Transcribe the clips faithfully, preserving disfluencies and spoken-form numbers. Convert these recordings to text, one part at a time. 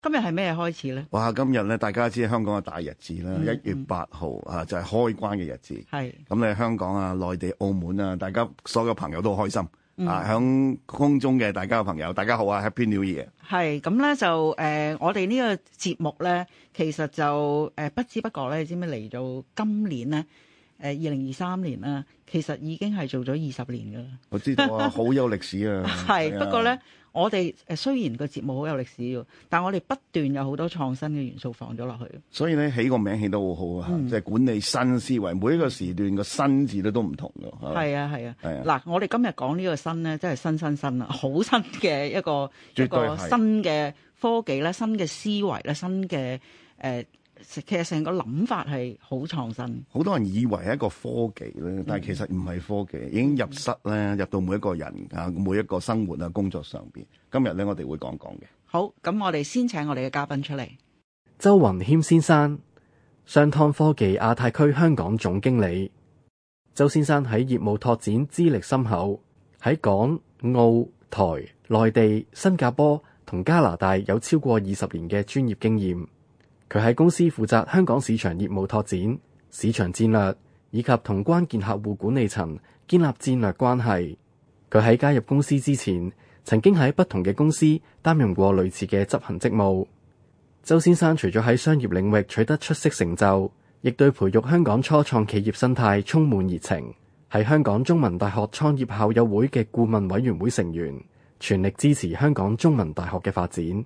今日係咩開始咧？ 哇！今日咧，大家知香港嘅大日子啦，一、嗯、月八號啊，就係、是、開關嘅日子。係咁咧，香港啊、內地、澳門啊，大家所有朋友都好開心、嗯、啊！響空中嘅大家嘅朋友，大家好啊 ！Happy New Year！ 係咁咧，就誒、呃，我哋呢個節目咧，其實就誒、呃、不知不覺咧，你知唔知嚟到今年咧？誒二零二三年啦，其實已經係做咗二十年噶啦。 我知道啊，好有歷史啊。 係不過咧，我哋誒雖然個節目好有歷史喎，但係我哋不斷有好多創新嘅元素放咗落去。 所以咧，起個名起得好好啊，即、嗯、係、就是、管理新思維，每一個時段個新字咧都唔同㗎。 係啊係啊。嗱、啊，我哋今日講呢個新咧，真係新新新啊，好新嘅一個一個新嘅科技咧，新嘅思維咧，新嘅誒。呃其實成個諗法係好創新， 好多人以為係一個科技咧，但係其實唔係科技，已經入室咧，入到每一個人啊，每一個生活啊，工作上邊。今日咧，我哋會講講嘅。 好，咁我哋先請我哋嘅嘉賓出嚟。 周雲謙先生，商湯科技亞太區香港總經理。周先生喺業務拓展資歷深厚，喺港、澳、台、內地、新加坡同加拿大有超過二十年嘅專業經驗。佢喺公司負責香港市場業務拓展、市場戰略以及同關鍵客戶管理層建立戰略關係。佢喺加入公司之前，曾經喺不同嘅公司擔任過類似嘅執行職務。周先生除咗喺商業領域取得出色成就，亦對培育香港初創企業生態充滿熱情。係香港中文大學創業校友會嘅顧問委員會成員，全力支持香港中文大學嘅發展。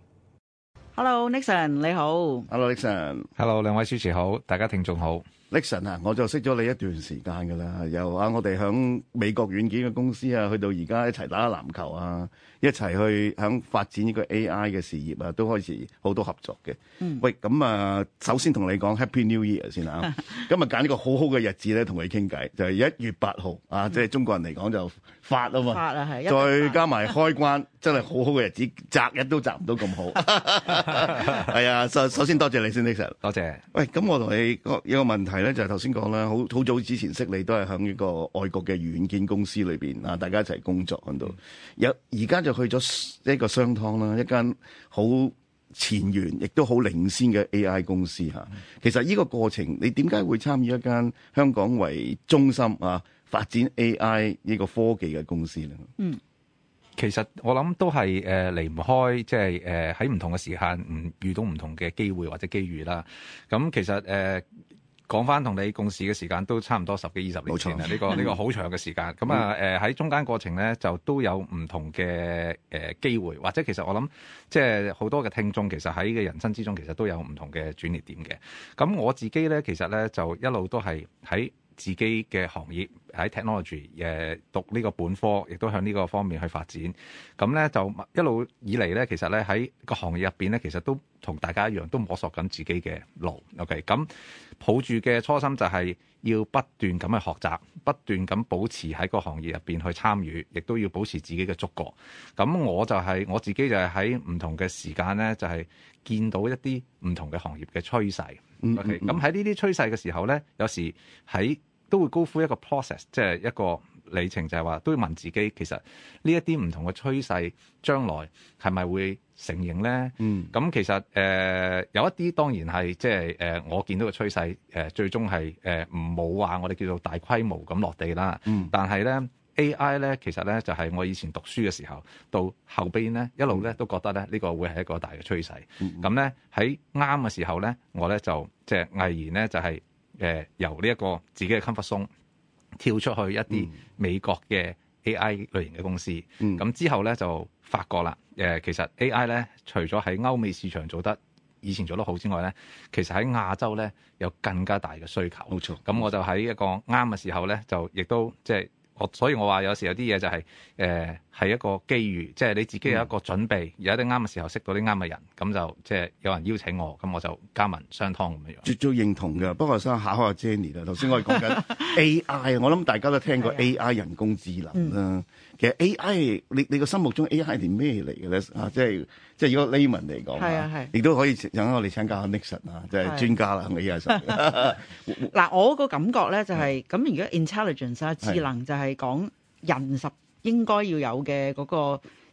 Hello，Nixon 你好。 Hello，Nixon。Hello， 兩位主持好，大家聽眾好。 Nixon 啊，我就識咗你一段時間噶啦，由啊我哋響美國軟件嘅公司啊，去到而家一齊打籃球啊，一齊去響發展呢個 A I 嘅事業啊，都開始好多合作嘅。嗯。喂，咁啊，首先同你講 Happy New Year 先啊。今日揀呢個好好嘅日子咧，同你傾偈，就係、是、一月八號啊，即係中國人嚟講就發啊嘛。發啊係。再加埋開關，真係好好嘅日子，擇日都擇唔到咁好。係啊，首首先多謝你先 Nixon。 多謝。喂， 咁我同你有個問題。係咧，就係頭先講啦，好好早之前識你都係喺呢個外國嘅軟件公司裏邊啊，大家一齊工作喺度。有而家就去咗一個商湯啦，一間好前沿亦都好領先嘅 A I 公司嚇。其實呢個過程，你點解會參與一間香港為中心啊發展 A I 呢個科技嘅公司咧？ 嗯。其實我諗都係誒離唔開，即係誒喺唔同嘅時間，唔遇到唔同嘅機會或者機遇啦。咁其實誒。呃講翻同你共事嘅時間都差唔多十幾二十年前啦，呢、這個呢、這個好長嘅時間。咁啊誒喺中間過程咧，就都有唔同嘅誒機會，或者其實我諗即係好多嘅聽眾，其實喺嘅人生之中，其實都有唔同嘅轉捩點嘅。咁我自己咧，其實咧就一路都係喺自己嘅行業喺 technology 誒讀呢個本科，亦都向呢個方面去發展。咁咧就一路以嚟咧，其實咧喺個行業入邊咧，其實都同大家一樣，都摸索緊自己嘅路。OK，咁抱住嘅初心就係要不斷咁去學習，不斷咁保持喺個行業入邊去參與，亦都要保持自己嘅觸覺。咁我就係、是、我自己就係喺唔同嘅時間咧，就係、是、見到一啲唔同嘅行業嘅趨勢。OK，咁喺呢啲趨勢嘅時候咧，有時喺都會 go through一個 process， 即係一個里程，就係話都要問自己，其實呢一啲唔同嘅趨勢，將來係咪會成形咧？嗯，咁其實誒、呃、有一啲當然係即係誒我見到嘅趨勢，誒、呃、最終係誒唔冇話我哋叫做大規模咁落地啦。嗯，但係咧 A I 咧，其實咧就係、是、我以前讀書嘅時候，到後邊咧一路咧都覺得咧呢、這個會係一個大嘅趨勢。咁咧喺啱嘅時候咧，我咧就即係毅然咧就係、是。誒、呃、由呢一個自己嘅 comfort zone 跳出去一啲美國嘅 A I 類型嘅公司，咁、嗯、之後咧就發覺啦，誒、呃、其實 A I 咧除咗喺歐美市場做得以前做得好之外咧，其實喺亞洲咧有更加大嘅需求。冇錯，咁我就喺一個啱嘅時候咧，就亦都即係我，所以我話有時有啲嘢就係誒係一個機遇，即係你自己有一個準備，有一啲啱嘅時候識到啲啱嘅人，咁就即係有人邀請我，咁我就加盟商湯咁樣樣。絕對認同嘅，不過想考下 Jenny 啦。頭先我哋講緊 A I， 我諗大家都聽過 A I 人工智能啦。嗯、其實 A I 你你個心目中 A I 係咩嚟嘅咧？啊，即係即係如果 layman 嚟講，係啊係，亦都可以等我哋請教下 Nixon 啊，即係專家啦喺 A I 上。 嗱，我個感覺咧就係、是、咁，如果 intelligence 啊智能就係講人實應該要有嘅嗰個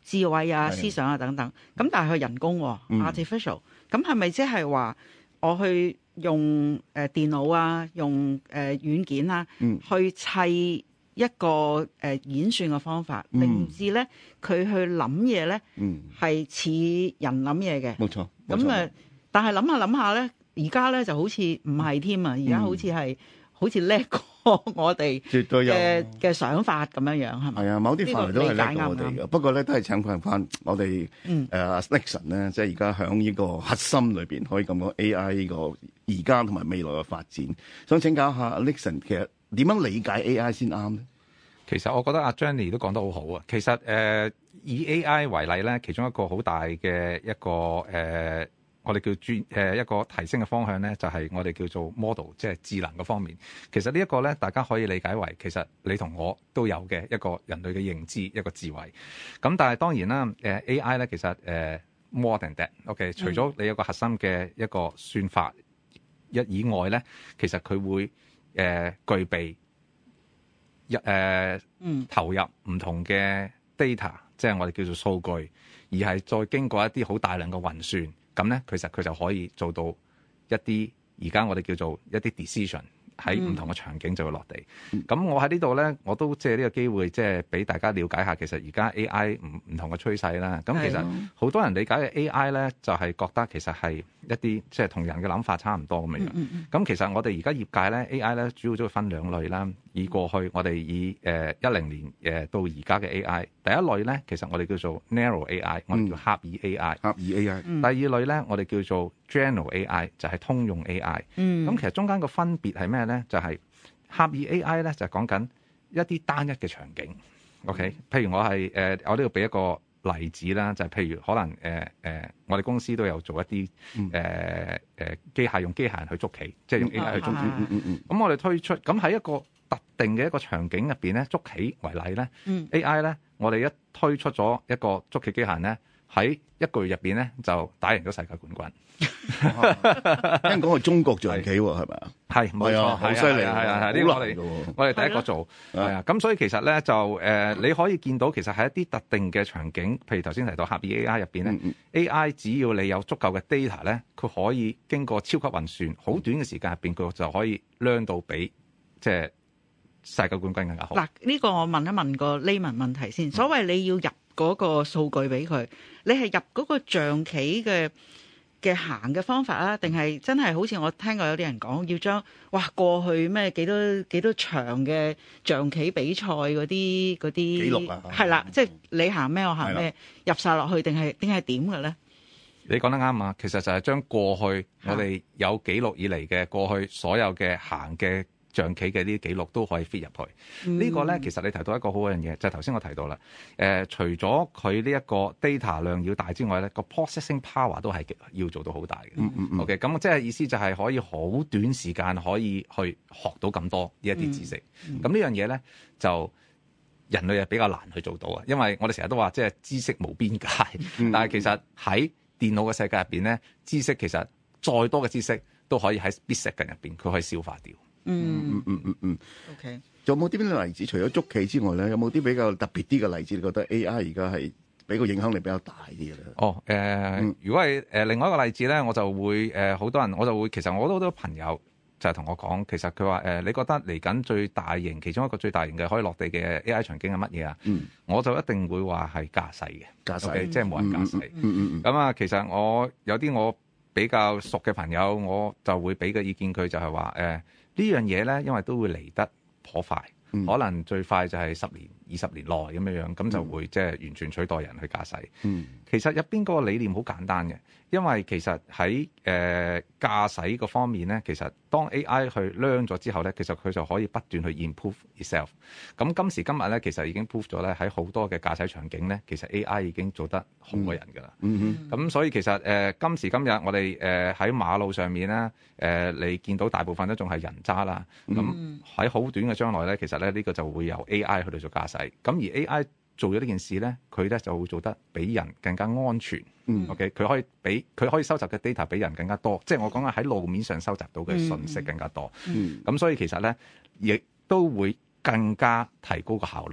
智慧啊、思想啊等等。咁但係佢人工、哦嗯、artificial， 咁係咪即係話我去用誒、呃、電腦啊、用誒、呃、軟件啊，嗯、去砌一個誒、呃、演算嘅方法，嗯、令至咧佢去諗嘢咧係似人諗嘢嘅。 冇錯。 咁誒，但係諗下諗下咧，而家咧就好似唔係添啊！而家好似係、嗯、好似叻過我哋嘅嘅想法咁樣樣，係咪？係啊， 某啲範圍都係叻過我哋嘅。不過咧，都係請翻翻我哋誒阿 Nixon 咧，即係而家響呢個核心裏邊可以咁講 A I 呢個而家同埋未來嘅發展。想請教下阿 Nixon，其實點樣理解 A I 先啱咧？ 其實我覺得阿 Jenny 都講得好好啊。其實誒、呃、以 A I 為例咧，其中一個好大嘅一個誒、呃，我哋叫專誒、呃、一個提升嘅方向咧，就係、是、我哋叫做 model，即係智能嘅方面。其實呢一個咧，大家可以理解為其實你同我都有嘅一個人類嘅認知，一個智慧。咁但係當然啦，誒、呃、A I 咧其實誒、呃、more than that。OK，、嗯、除咗你有個核心嘅一個算法一以外咧，其實佢會誒、呃、具備。一誒、呃嗯、投入唔同嘅 data， 即係我哋叫做數據，而係再經過一啲好大量嘅運算，咁咧其實佢就可以做到一啲而家我哋叫做一啲 decision 喺唔同嘅場景就會落地。咁、嗯、我喺呢度咧，我都借呢個機會即係俾大家了解下，其實而家 A I 唔唔同嘅趨勢啦。咁其實好多人理解嘅 A I 咧，就係、是、覺得其實係一啲即係同人嘅諗法差唔多咁樣。咁、嗯嗯嗯、其實我哋而家業界咧 A I 咧主要都會分兩類啦。以過去我哋以誒一零年誒到而家嘅 A I， 第一類咧其實我哋叫做 narrow A I， 我哋叫狹義 A I。 狹義 A I。 第二類咧我哋叫做 general A I， 就係通用 A I。嗯。咁其實中間個分別係咩咧？就係、是、狹義 A I 咧就係講緊一啲單一嘅場景。OK，譬如我係誒、呃、我呢度俾一個例子啦，就係、是、譬如可能誒誒、呃呃、我哋公司都有做一啲誒誒機械用機械人去捉棋，即係用 A I 去捉棋。咁、嗯嗯嗯、我哋推出咁喺一個特定嘅一個場景入邊咧，捉棋為例咧、嗯、，A I 咧，我哋一推出咗一個捉棋機械人咧，喺一個月入邊咧就打贏咗世界冠軍。 聽講係中國象棋喎，係咪啊？ 係，冇錯，好犀利，係啊係，呢個我哋我哋第一個做，係啊。咁所以其實咧就誒、呃，你可以見到其實喺一啲特定嘅場景，譬如頭先提到狹義 A I 入邊咧、嗯、，A I 只要你有足夠嘅 data 咧，佢可以經過超級運算，好短嘅時間入邊，佢就可以量到比即係世界冠軍更加好。嗱， 呢個我問一問個 layman 問題先。所謂你要入嗰個數據俾佢，你係入嗰個象棋嘅嘅行嘅方法啊，定係真係好似我聽過有啲人講，要將哇過去咩幾多幾多場嘅象棋比賽嗰啲嗰啲記錄啊，係啦，即係你行咩我行咩入晒落去，定係定係點嘅咧？ 你講得啱啊，其實就係將過去我哋有記錄以嚟嘅過去所有嘅行嘅象棋嘅呢啲記錄都可以 fit 入去。嗯、呢個咧其實你提到一個好嘅嘢，就係頭先我提到啦。誒、呃，除咗佢呢一個 data 量要大之外咧，個 processing power 都係要做到好大嘅。嗯嗯嗯 OK，咁即係意思就係可以好短時間可以去學到咁多呢一啲知識。咁、嗯嗯、呢樣嘢咧就人類係比較難去做到啊，因為我哋成日都話即係知識無邊界，嗯、但係其實喺電腦嘅世界入邊咧，知識其實再多嘅知識都可以喺 split second 入邊佢可以消化掉。 嗯嗯嗯嗯嗯 ，OK。 仲有冇啲咩例子？除咗捉棋之外咧，有冇啲比較特別啲嘅例子？你覺得 A I 而家係俾個影響力比較大啲嘅咧？ 哦，誒、呃嗯，如果係誒、呃、另外一個例子咧，我就會誒好、呃、多人，我就會其實我都好多朋友就係同我講，其實佢話誒，你覺得嚟緊最大型其中一個最大型嘅可以落地嘅 A I 場景係乜嘢啊？嗯，我就一定會話係駕駛嘅駕駛，okay? 即係無人駕駛。嗯嗯嗯。咁、嗯、啊、嗯，其實我有啲我比較熟嘅朋友，我就會俾個意見佢，就係話誒。呃呢樣嘢咧，因為都會嚟得頗快、嗯，可能最快就係十年、二十年內咁樣樣，咁就會即係完全取代人去駕駛。嗯，其實入邊嗰個理念好簡單嘅，因為其實喺誒、呃、駕駛個方面咧，其實當 A I 去 learn 咗之後咧，其實佢就可以不斷去 improve itself。咁今時今日咧，其實已經 prove 咗咧，喺好多嘅駕駛場景咧，其實 A I 已經做得好過人㗎啦。嗯咁、嗯、所以其實誒、呃、今時今日我哋誒喺馬路上面咧，誒、呃、你見到大部分都仲係人揸啦。咁喺好短嘅將來咧，其實咧呢、這個就會由 A I 去到做駕駛。咁而 A I 做咗呢件事咧，佢咧就會做得比人更加安全。嗯、OK，佢可以比佢可以收集嘅 data 比人更加多，即係我講緊喺路面上收集到嘅信息更加多。嗯，咁、嗯、所以其實咧亦都會更加提高個效率。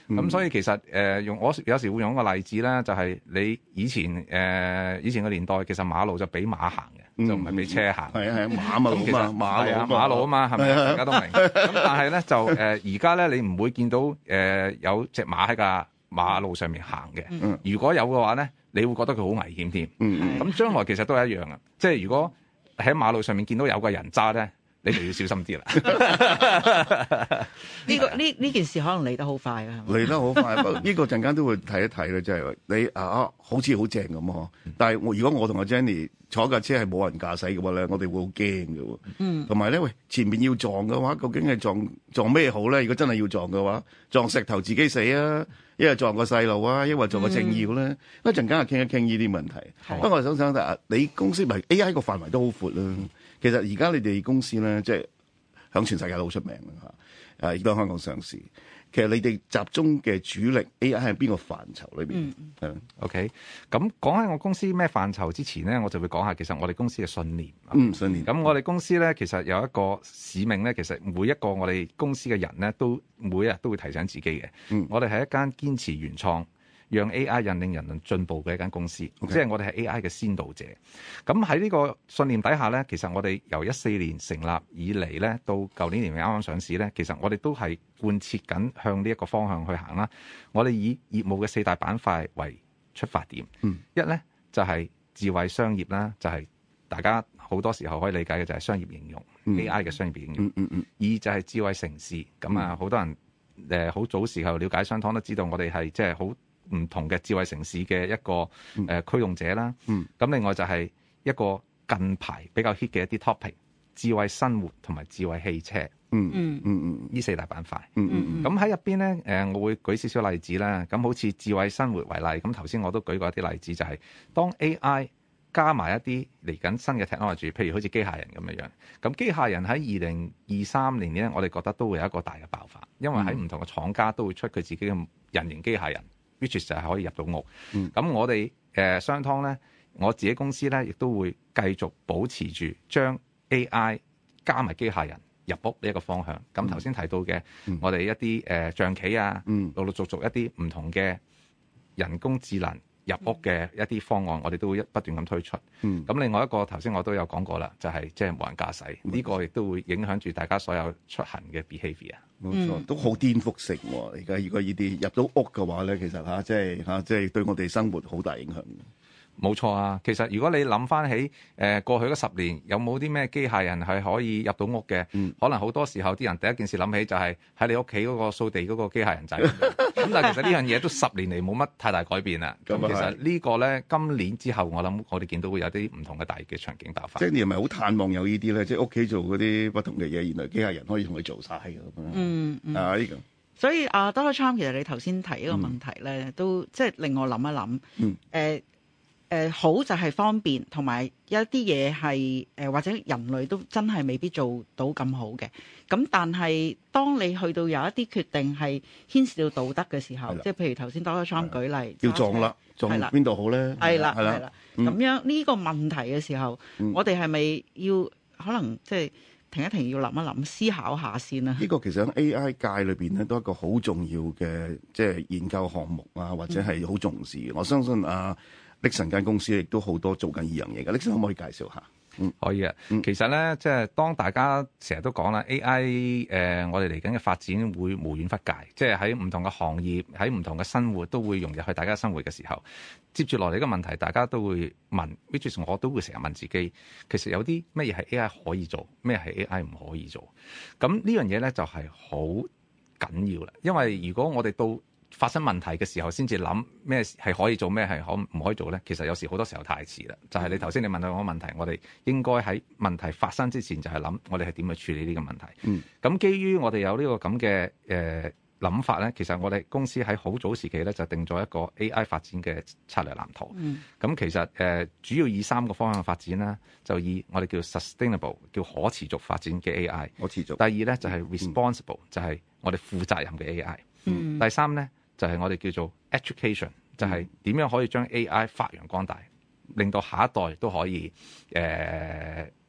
咁、嗯、所以其實誒、呃、用我有時會用一個例子啦，就係、是、你以前誒、呃、以前嘅年代，其實馬路就俾馬行嘅，嗯、就唔係俾車行。 係啊係啊，馬嘛，其實馬路啊馬路啊嘛，係咪？大家都明。咁但係咧就誒而家咧，你唔會見到誒、呃、有隻馬喺架馬路上面行嘅。嗯、如果有嘅話咧，你會覺得佢好危險添。咁、嗯、將來其實都係一樣啊，即係如果喺馬路上面見到有個人揸咧，你就要小心啲啦。 呢個呢呢件事可能嚟得好快啊！ 嚟得好快，不過呢個陣間都會睇一睇咧，即係你啊，好似好正咁嗬。但係我如果我同阿 Jenny 坐架車係冇人駕駛嘅話咧，我哋會好驚嘅喎。嗯。同埋咧，喂，前面要撞嘅話，究竟係撞撞咩好咧？如果真係要撞嘅話，撞石頭自己死啊，一係撞個細路啊，一係撞個政要咧。嗯、一陣間啊，傾一傾呢啲問題。不過我想想啊，你公司咪 A I 個範圍都好闊啦。其實而家你哋公司咧，即係響全世界都好出名啦嚇，誒亦都喺香港上市。其實你哋集中嘅主力 A I 係邊個範疇裏邊？ 嗯，OK。咁講喺我公司咩範疇之前咧，我就會講下其實我哋公司嘅信念。 嗯，信念。 咁我哋公司咧，其實有一個使命咧，其實每一個我哋公司嘅人咧，都每日都會提醒自己嘅。嗯，我哋係一間堅持原創，讓 A I 引領人類進步嘅一間公司，Okay. 即係我哋係 A I 嘅先導者。咁喺呢個信念底下咧，其實我哋由一四年成立以嚟咧，到舊年年尾啱啱上市咧，其實我哋都係貫徹緊向呢一個方向去行啦。我哋以業務嘅四大板塊為出發點，嗯、一咧就係、是、智慧商業啦，就係、是、大家好多時候可以理解嘅就係商業應用、嗯、A I 嘅商業應用。嗯嗯嗯、二就係智慧城市，咁啊好多人誒好、呃、早時候了解商湯都知道我哋係即係好唔同嘅智慧城市嘅一個誒、呃、驅動者啦，咁、嗯、另外就係一個近排比較 hit 嘅一啲 topic， 智慧生活同埋智慧汽車，嗯嗯嗯嗯，呢四大板塊，嗯嗯咁喺入邊咧，誒、呃、我會舉少少例子啦。咁好似智慧生活為例，咁頭先我都舉過一啲例子，就係、是、當 A I 加埋一啲嚟緊新嘅 technology，譬如好似機械人咁樣樣。咁機械人喺二零二三年咧，我哋覺得都會有一個大嘅爆發，因為喺唔同嘅廠家都會出佢自己嘅人形機械人。which 就係可以入到屋，咁、嗯、我哋誒商湯咧，我自己公司咧，亦都會繼續保持住將 A I 加埋機械人入屋呢一個方向。咁頭先提到嘅，嗯、我哋一啲誒、呃、象棋啊，陸陸續續一啲唔同嘅人工智能入屋嘅一啲方案，我哋都會一不斷咁推出。咁、嗯、另外一個頭先我都有講過啦，就係即係無人駕駛呢、嗯、個，亦都會影響住大家所有出行嘅 behaviour。 冇錯，嗯、都好顛覆性喎！而家如果呢啲入到屋嘅話咧，其實嚇即係嚇即係對我哋生活好大影響。 冇錯啊！其實如果你諗翻起誒、呃、過去嗰十年，有冇啲咩機械人係可以入到屋嘅？嗯、可能好多時候啲人第一件事諗起就係喺你屋企嗰個掃地嗰個機械人仔。咁但係其實呢樣嘢都十年嚟冇乜太大改變啦。咁其實個呢個咧，今年之後我諗我哋見到會有啲唔同嘅大嘅場景爆發。即係你係咪好盼望有呢啲咧？即係屋企做嗰啲不同嘅嘢，原來機械人可以同佢做晒嘅咁樣。嗯嗯。啊呢、呢個。所以啊 Doctor Trump 其實你頭先提呢個問題咧，嗯、都即係令我諗一諗。嗯。呃誒、呃、好就係方便，同埋有一啲嘢係誒或者人類都真係未必做到咁好嘅。咁但係當你去到有一啲決定係牽涉到道德嘅時候，的即係譬如頭先 Doctor Trump 舉例， 要撞啦，撞邊度好咧？ 係啦，係啦，咁樣呢個問題嘅時候，嗯、我哋係咪要可能即係停一停，要諗一諗，思考下先啊？呢個其實喺 A I 界裏邊咧，都係一個好重要嘅即係研究項目啊，或者係好重視嘅。嗯、我相信啊。Nixon 間公司亦都好多做緊呢樣嘢嘅，Nixon可唔可以介紹下？ 嗯，可以啊。嗯、其實咧，即係當大家成日都講啦，A I 誒、呃，我哋嚟緊嘅發展會無遠弗屆，即係喺唔同嘅行業，喺唔同嘅生活都會融入去大家生活嘅時候，接住落嚟嘅問題，大家都會問 which is 我都會成日問自己，其實有啲乜嘢係 A I 可以做，咩係 A I 唔可以做？咁呢樣嘢咧就係好緊要啦，因為如果我哋到發生問題嘅時候，先至諗咩係可以做，咩係可唔可以做咧？其實有時好多時候太遲啦。就係、是、你頭先你問到我個問題，我哋應該喺問題發生之前就係諗我哋係點去處理呢個問題。咁、嗯、基於我哋有呢個咁嘅誒諗法咧，其實我哋公司喺好早時期咧就定咗一個 A I 發展嘅策略藍圖。咁、嗯、其實誒、呃、主要以三個方向發展啦，就以我哋叫 sustainable 叫可持續發展嘅 A I。可持續。第二咧就係 responsible、嗯、就係我哋負責任嘅 A I。嗯、第三咧就係、是、我哋叫做 education，就係點樣可以將 A I 發揚光大，令到下一代都可以誒、呃、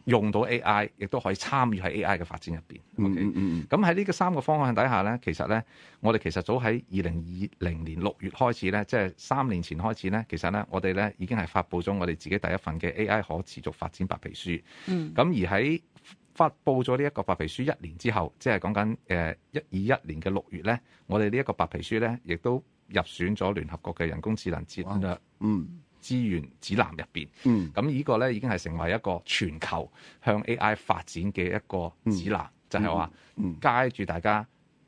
用到 A I， 亦都可以參與喺 A I 嘅發展入邊。 嗯嗯嗯。 咁喺呢個三個方向底下咧，其實咧，我哋其實早喺二零二零年六月開始咧，即係三年前開始咧，其實咧，我哋咧已經係發布咗我哋自己第一份嘅 A I 可持續發展白皮書。嗯。咁而喺發布咗呢一個白皮書一年之後，即係講緊誒一二一年嘅六月咧，我哋呢一個白皮書咧，亦都入選咗聯合國嘅人工智能戰略嗯資源指南入邊。嗯，咁呢個咧已經係成為一個全球向 A I 發展嘅一個指南，嗯、就係話街住大家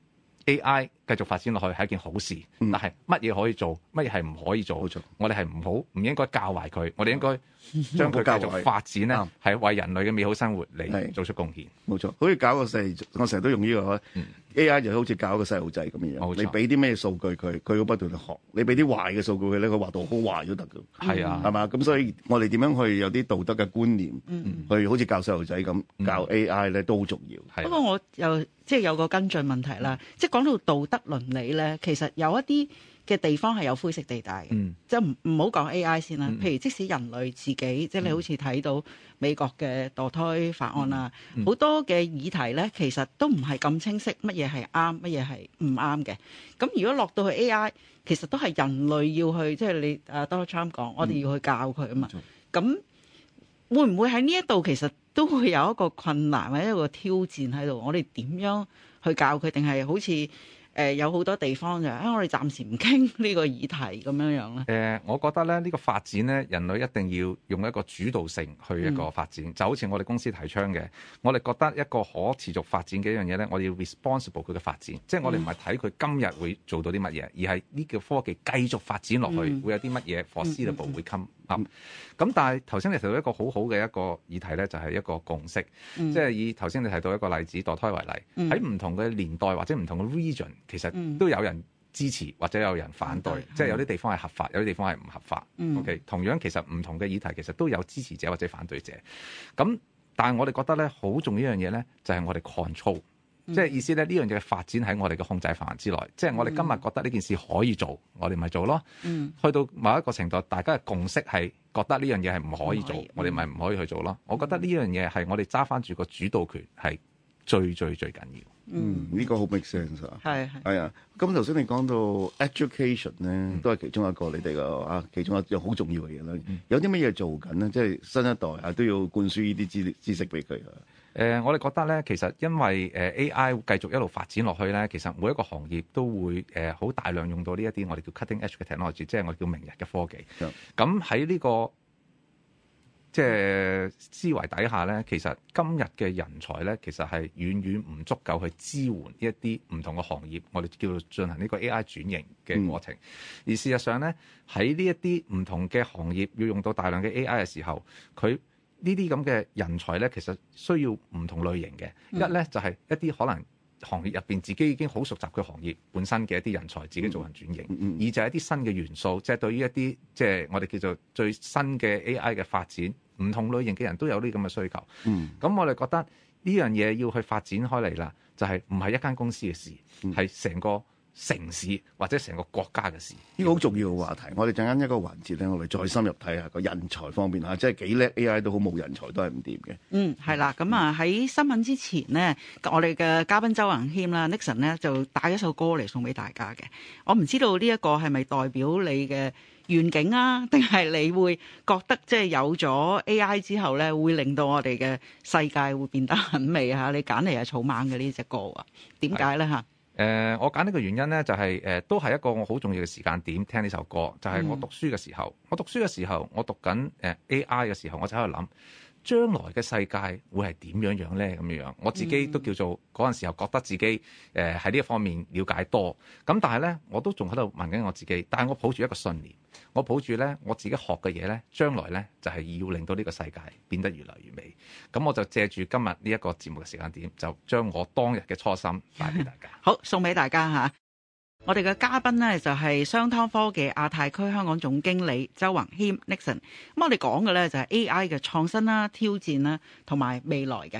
A I 繼續發展落去係一件好事，嗯、但係乜嘢可以做，乜嘢係唔可以做？錯我哋係唔好唔應該教壞佢，我哋應該將佢繼續發展咧，係為人類嘅美好生活嚟做出貢獻。冇錯， 好似搞個細，我成日都用呢、這個。嗯 A I 就好似搞個細路仔咁樣，錯你俾啲咩數據佢，佢會不斷去學；你俾啲壞嘅數據佢咧，佢畫到好壞都得㗎。係啊，係嘛？咁所以我哋點樣去有啲道德嘅觀念，嗯、去好似教細路仔咁教 A I 咧，都好重要。 不過、嗯、我又即係有個跟進問題啦，即係講到道德倫理咧，其實有一啲嘅地方係有灰色地帶嘅，嗯、即係唔唔好講 A I 先啦。嗯、譬如即使人類自己，即係你好似睇到美國嘅墮胎法案啊，好、嗯嗯、多嘅議題咧，其實都唔係咁清晰，乜嘢係啱，乜嘢係唔啱嘅。咁如果落到去 A I，其實都係人類要去，即係你啊 Donald Trump 講，我哋要去教佢啊嘛。咁、嗯、會唔會喺呢一度其實都會有一個困難或者一個挑戰喺度？我哋點樣去教佢？定係好似？誒、呃、有好多地方就啊，我哋暫時唔傾呢個議題咁樣樣咧。誒、 呃，我覺得咧呢、呢個發展咧，人類一定要用一個主導性去一個發展，嗯、就好似我哋公司提倡嘅，我哋覺得一個可持續發展嘅一樣嘢咧，我哋要 responsible 佢嘅發展，即係我哋唔係睇佢今日會做到啲乜嘢，而係呢個科技繼續發展落去、嗯、會有啲乜嘢 foreseeable 會 come up。咁但係頭先你提到一個好好嘅一個議題咧，就係、是、一個共識，嗯、即係以頭先你提到一個例子墮胎為例，喺唔、嗯、同嘅年代或者唔同嘅 region。其實都有人支持或者有人反對，嗯、即係有啲地方係合法，有啲地方係唔合法。嗯、OK，同樣其實唔同嘅議題其實都有支持者或者反對者。咁但係我哋覺得咧，好重要一樣嘢咧，就係、是、我哋 control，、嗯、即係意思咧，呢樣嘢嘅發展喺我哋嘅控制範圍之內。嗯、即係我哋今日覺得呢件事可以做，我哋咪做咯。嗯、去到某一個程度，大家嘅共識係覺得呢樣嘢係唔可以做，以我哋咪唔可以去做咯。嗯、我覺得呢樣嘢係我哋揸翻住個主導權係最最最緊要。 嗯，呢、這個好 make sense 啊！係係係啊！咁頭先你講到 education 咧，嗯、都係其中一個你哋個啊，其中一樣好重要嘅嘢啦。嗯、有啲乜嘢做緊咧？即係新一代啊，都要灌輸呢啲知知識俾佢啊！誒、 呃，我哋覺得咧，其實因為誒 A I 繼續一路發展落去咧，其實每一個行業都會誒好、呃、大量用到呢一啲我哋叫 cutting edge 嘅 technology，即係我哋叫明日嘅科技。咁喺呢個即係思維底下咧，其實今日嘅人才咧，其實係遠遠唔足夠去支援一啲唔同嘅行業，我哋叫做進行呢個 A I 轉型嘅過程。嗯、而事實上咧，喺呢一啲唔同嘅行業要用到大量嘅 A I 嘅時候，佢呢啲咁嘅人才咧，其實需要唔同類型嘅。嗯、一咧就係、是、一啲可能行業入邊自己已經好熟習嘅行業本身嘅一啲人才自己做緊轉型，嗯嗯、二就係一啲新嘅元素，即係對於一啲即係我哋叫做最新嘅 A I 嘅發展。唔同類型嘅人都有呢咁嘅需求，咁、嗯、我哋覺得呢樣嘢要去發展開嚟啦，就係唔係一間公司嘅事，係成、嗯、個城市或者成個國家嘅事。 呢個好重要嘅話題。我哋陣間一個環節咧，我哋再深入睇下個人才方面嚇，即係幾叻 A I 都好，冇人才都係唔掂嘅。 嗯，係啦。咁啊喺新聞之前呢，我哋嘅嘉賓周宏謙啦 Nixon 咧就帶一首歌嚟送俾大家嘅。我唔知道呢一個係咪代表你嘅願景啊，定係你會覺得即係有咗 A I 之後咧，會令到我哋嘅世界會變得很美嚇？你揀嚟係草蜢嘅呢隻歌啊？點解咧嚇？誒、 呃，我揀呢個原因咧，就係、是、誒、呃，都係一個我好重要嘅時間點聽呢首歌，就係、是、我讀書嘅時候。嗯、我讀書嘅時候，我讀緊誒 A I 嘅時候，我就喺度諗。將來嘅世界會係點樣樣咧？咁樣樣，我自己都叫做嗰陣時候覺得自己誒喺呢一方面了解多。咁但係咧，我都仲喺度問緊我自己。但係我抱住一個信念，我抱住咧我自己學嘅嘢咧，將來咧就係、是、要令到呢個世界變得越嚟越美。咁我就借住今日呢一個節目嘅時間點，就將我當日嘅初心帶俾大家。 好，送俾大家嚇。我哋嘅嘉賓呢，就係商湯科技亞太區香港總經理周宏謙 Nixon。咁我哋講嘅咧就係 A I 嘅創新啦、挑戰啦同埋未來嘅。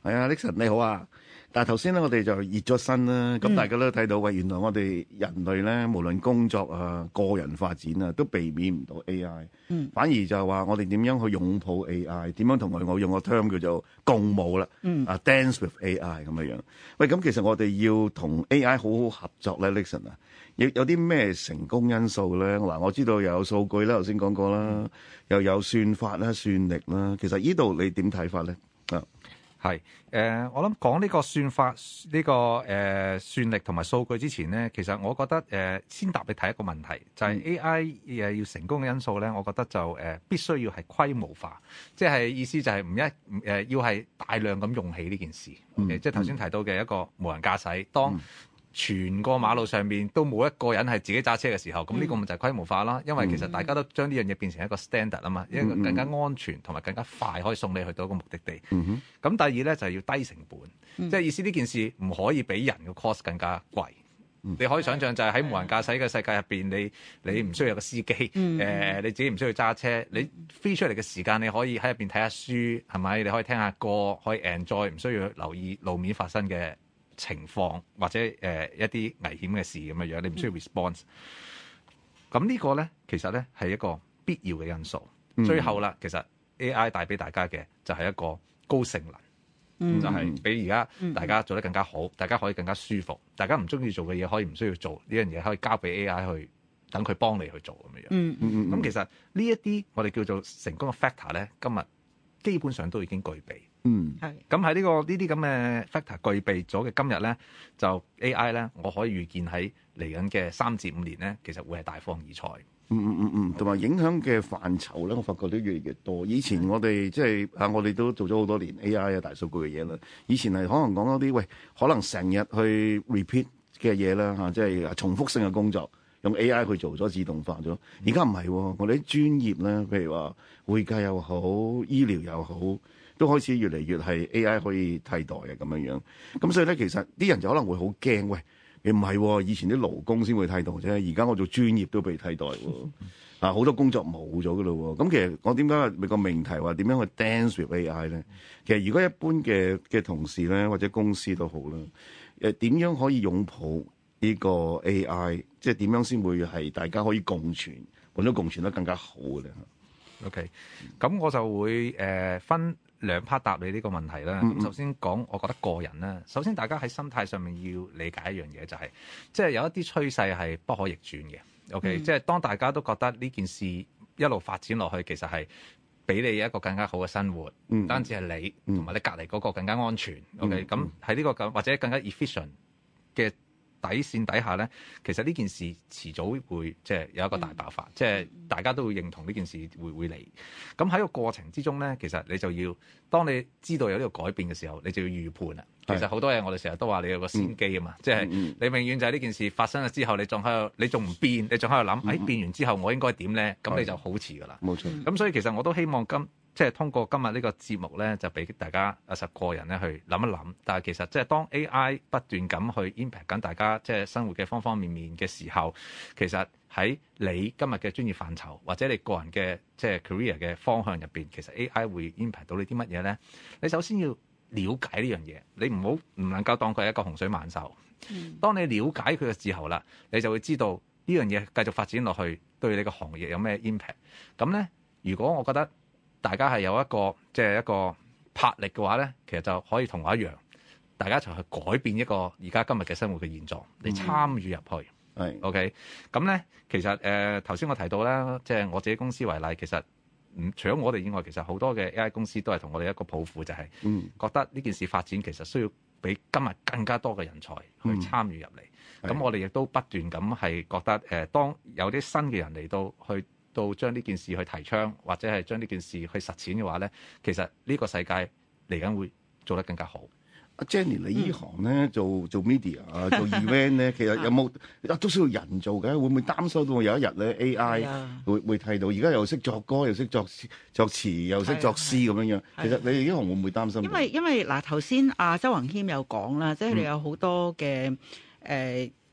係啊，Nixon 你好啊！但係頭先咧，我哋就熱咗身啦。咁大家都睇到，喂，原來我哋人類咧，無論工作啊、個人發展啊，都避免唔到 A I。嗯，反而就係話我哋點樣去擁抱 A I，點樣同佢我用個 term 叫做共舞啦。嗯，啊 dance with A I 咁樣樣。喂，咁其實我哋要同 A I 好好合作咧，Nixon 啊，有有啲咩成功因素咧？嗱，我知道又有數據啦，頭先講過啦，嗯、又有算法啦、算力啦。其實呢度你點睇法咧？啊？ 係，誒、呃，我諗講呢個算法，呢、這個誒、呃、算力同埋數據之前咧，其實我覺得誒、呃，先答你睇一個問題，就係、是、A I 誒要成功嘅因素咧，我覺得就誒、呃、必須要係規模化，即係意思就係唔一誒、呃、要係大量咁用起呢件事，嗯 okay? 即係頭先提到嘅一個無人駕駛，當全個馬路上面都冇一個人係自己揸車嘅時候，咁呢、嗯、個咪就係規模化啦。因為其實大家都將呢樣嘢變成一個 standard 啊嘛，嗯、一個更加安全同埋更加快可以送你去到一個目的地。咁、嗯、哼第二咧就係、是、要低成本，嗯、即係意思呢件事唔可以比人嘅 cost 更加貴。嗯、你可以想象就係喺無人駕駛嘅世界入邊，你你唔需要有個司機，嗯呃、你自己唔需要揸車，你飛出嚟嘅時間你可以喺入邊睇下書，係咪？你可以聽下歌，可以 enjoy，唔需要留意路面發生嘅情況或者誒、呃、一啲危險嘅事咁嘅樣，你唔需要 response。咁、嗯、呢個咧，其實咧係一個必要嘅因素。嗯、最後啦，其實 A I 帶俾大家嘅就係一個高性能，嗯、就係比而家大家做得更加好，嗯、大家可以更加舒服，大家唔中意做嘅嘢可以唔需要做，呢樣嘢可以交俾 A I 去等佢幫你去做咁嘅樣。嗯嗯嗯。咁、嗯、其實呢一啲我哋叫做成功嘅 factor 咧，今日基本上都已經具備。嗯，係。咁喺呢個呢啲咁嘅 factor 具備咗嘅今日咧，就 A I 咧，我可以預見喺嚟緊嘅三至五年咧，其實會係大放異彩。 嗯嗯嗯嗯，同埋影響嘅範疇咧，我發覺都越嚟越多。以前我哋即係啊，我哋都做咗好多年 A I 啊、大數據嘅嘢啦。以前係可能講嗰啲喂，可能成日去 repeat 嘅嘢啦嚇，即係重複性嘅工作，用 A I 去做咗自動化咗。而家唔係喎，我哋啲專業咧，譬如話會計又好，醫療又好，都開始越嚟越係 A I 可以替代嘅咁樣樣。咁所以咧，其實啲人就可能會好驚，喂，你唔係喎，以前啲勞工先會替代啫，而家我做專業都被替代喎。啊，好多工作冇咗噶咯喎。咁其實我點解個命題話點樣去 dance with A I 咧？其實如果一般嘅嘅同事咧，或者公司都好啦，誒點樣可以擁抱呢個 A I？即係點樣先會係大家可以共存，或者共存得更加好嘅咧 ？OK，咁我就會誒、呃、分兩 part 答你呢個問題啦。咁、嗯嗯、首先講，我覺得個人啦，首先大家喺心態上面要理解一樣嘢，就係即係有一啲趨勢係不可逆轉嘅。OK，、嗯、即係當大家都覺得呢件事一路發展落去，其實係俾你一個更加好嘅生活，唔、嗯、單止係你，同埋、嗯、你隔離嗰個更加安全。OK，咁喺呢個咁或者更加 efficient 嘅底線底下咧，其實呢件事遲早會即係有一個大爆發，即係、嗯、大家都會認同呢件事會會嚟。咁喺個過程之中咧，其實你就要當你知道有呢個改變嘅時候，你就要預判啦。其實好多嘢我哋成日都話你有個先機啊嘛，即係、嗯、你永遠就係呢件事發生咗之後，你仲喺度，你仲唔變，你仲喺度諗，喺、嗯、變完之後我應該點咧？咁你就好遲噶啦。冇錯。咁所以其實我都希望今即係通過今日呢個節目咧，就俾大家啊實個人咧去諗一諗。但係其實即係當 A I 不斷咁去 impact 緊大家即係生活嘅方方面面嘅時候，其實喺你今日嘅專業範疇或者你個人嘅即係 career 嘅方向入邊，其實 A I 會 impact 到你啲乜嘢咧？你首先要了解呢樣嘢，你唔好唔能夠當佢係一個洪水猛獸。嗯、當你了解佢嘅時候啦，你就會知道呢樣嘢繼續發展落去對你個行業有咩 impact。咁咧，如果我覺得大家係有一個即係、就是、一個魄力嘅話咧，其實就可以同我一樣，大家一齊去改變一個而家今日嘅生活嘅現狀，你參與入去。係、嗯、OK。咁咧，其實誒頭先我提到啦，即、就、係、是、我自己公司為例，其實。唔，除咗我哋以外，其實好多嘅 A I 公司都係同我哋一個抱負，就係覺得呢件事發展其實需要俾今日更加多嘅人才去參與入嚟。咁、嗯、我哋亦都不斷咁係覺得，誒、呃，當有啲新嘅人嚟到去到將呢件事去提倡，或者係將呢件事去實踐嘅話咧，其實呢個世界嚟緊會做得更加好。 阿 Jenny，你呢行咧、嗯、做做 media 啊，做 event 咧，其實有冇都需要人做嘅？會唔會擔心到有一日咧 A I 會會替到？而家又識作歌，又識作作詞，又識作詩咁樣樣。其實你哋呢行會唔會擔心？因為因為嗱頭先阿周宏謙有講啦，即係你有好多嘅誒。嗯呃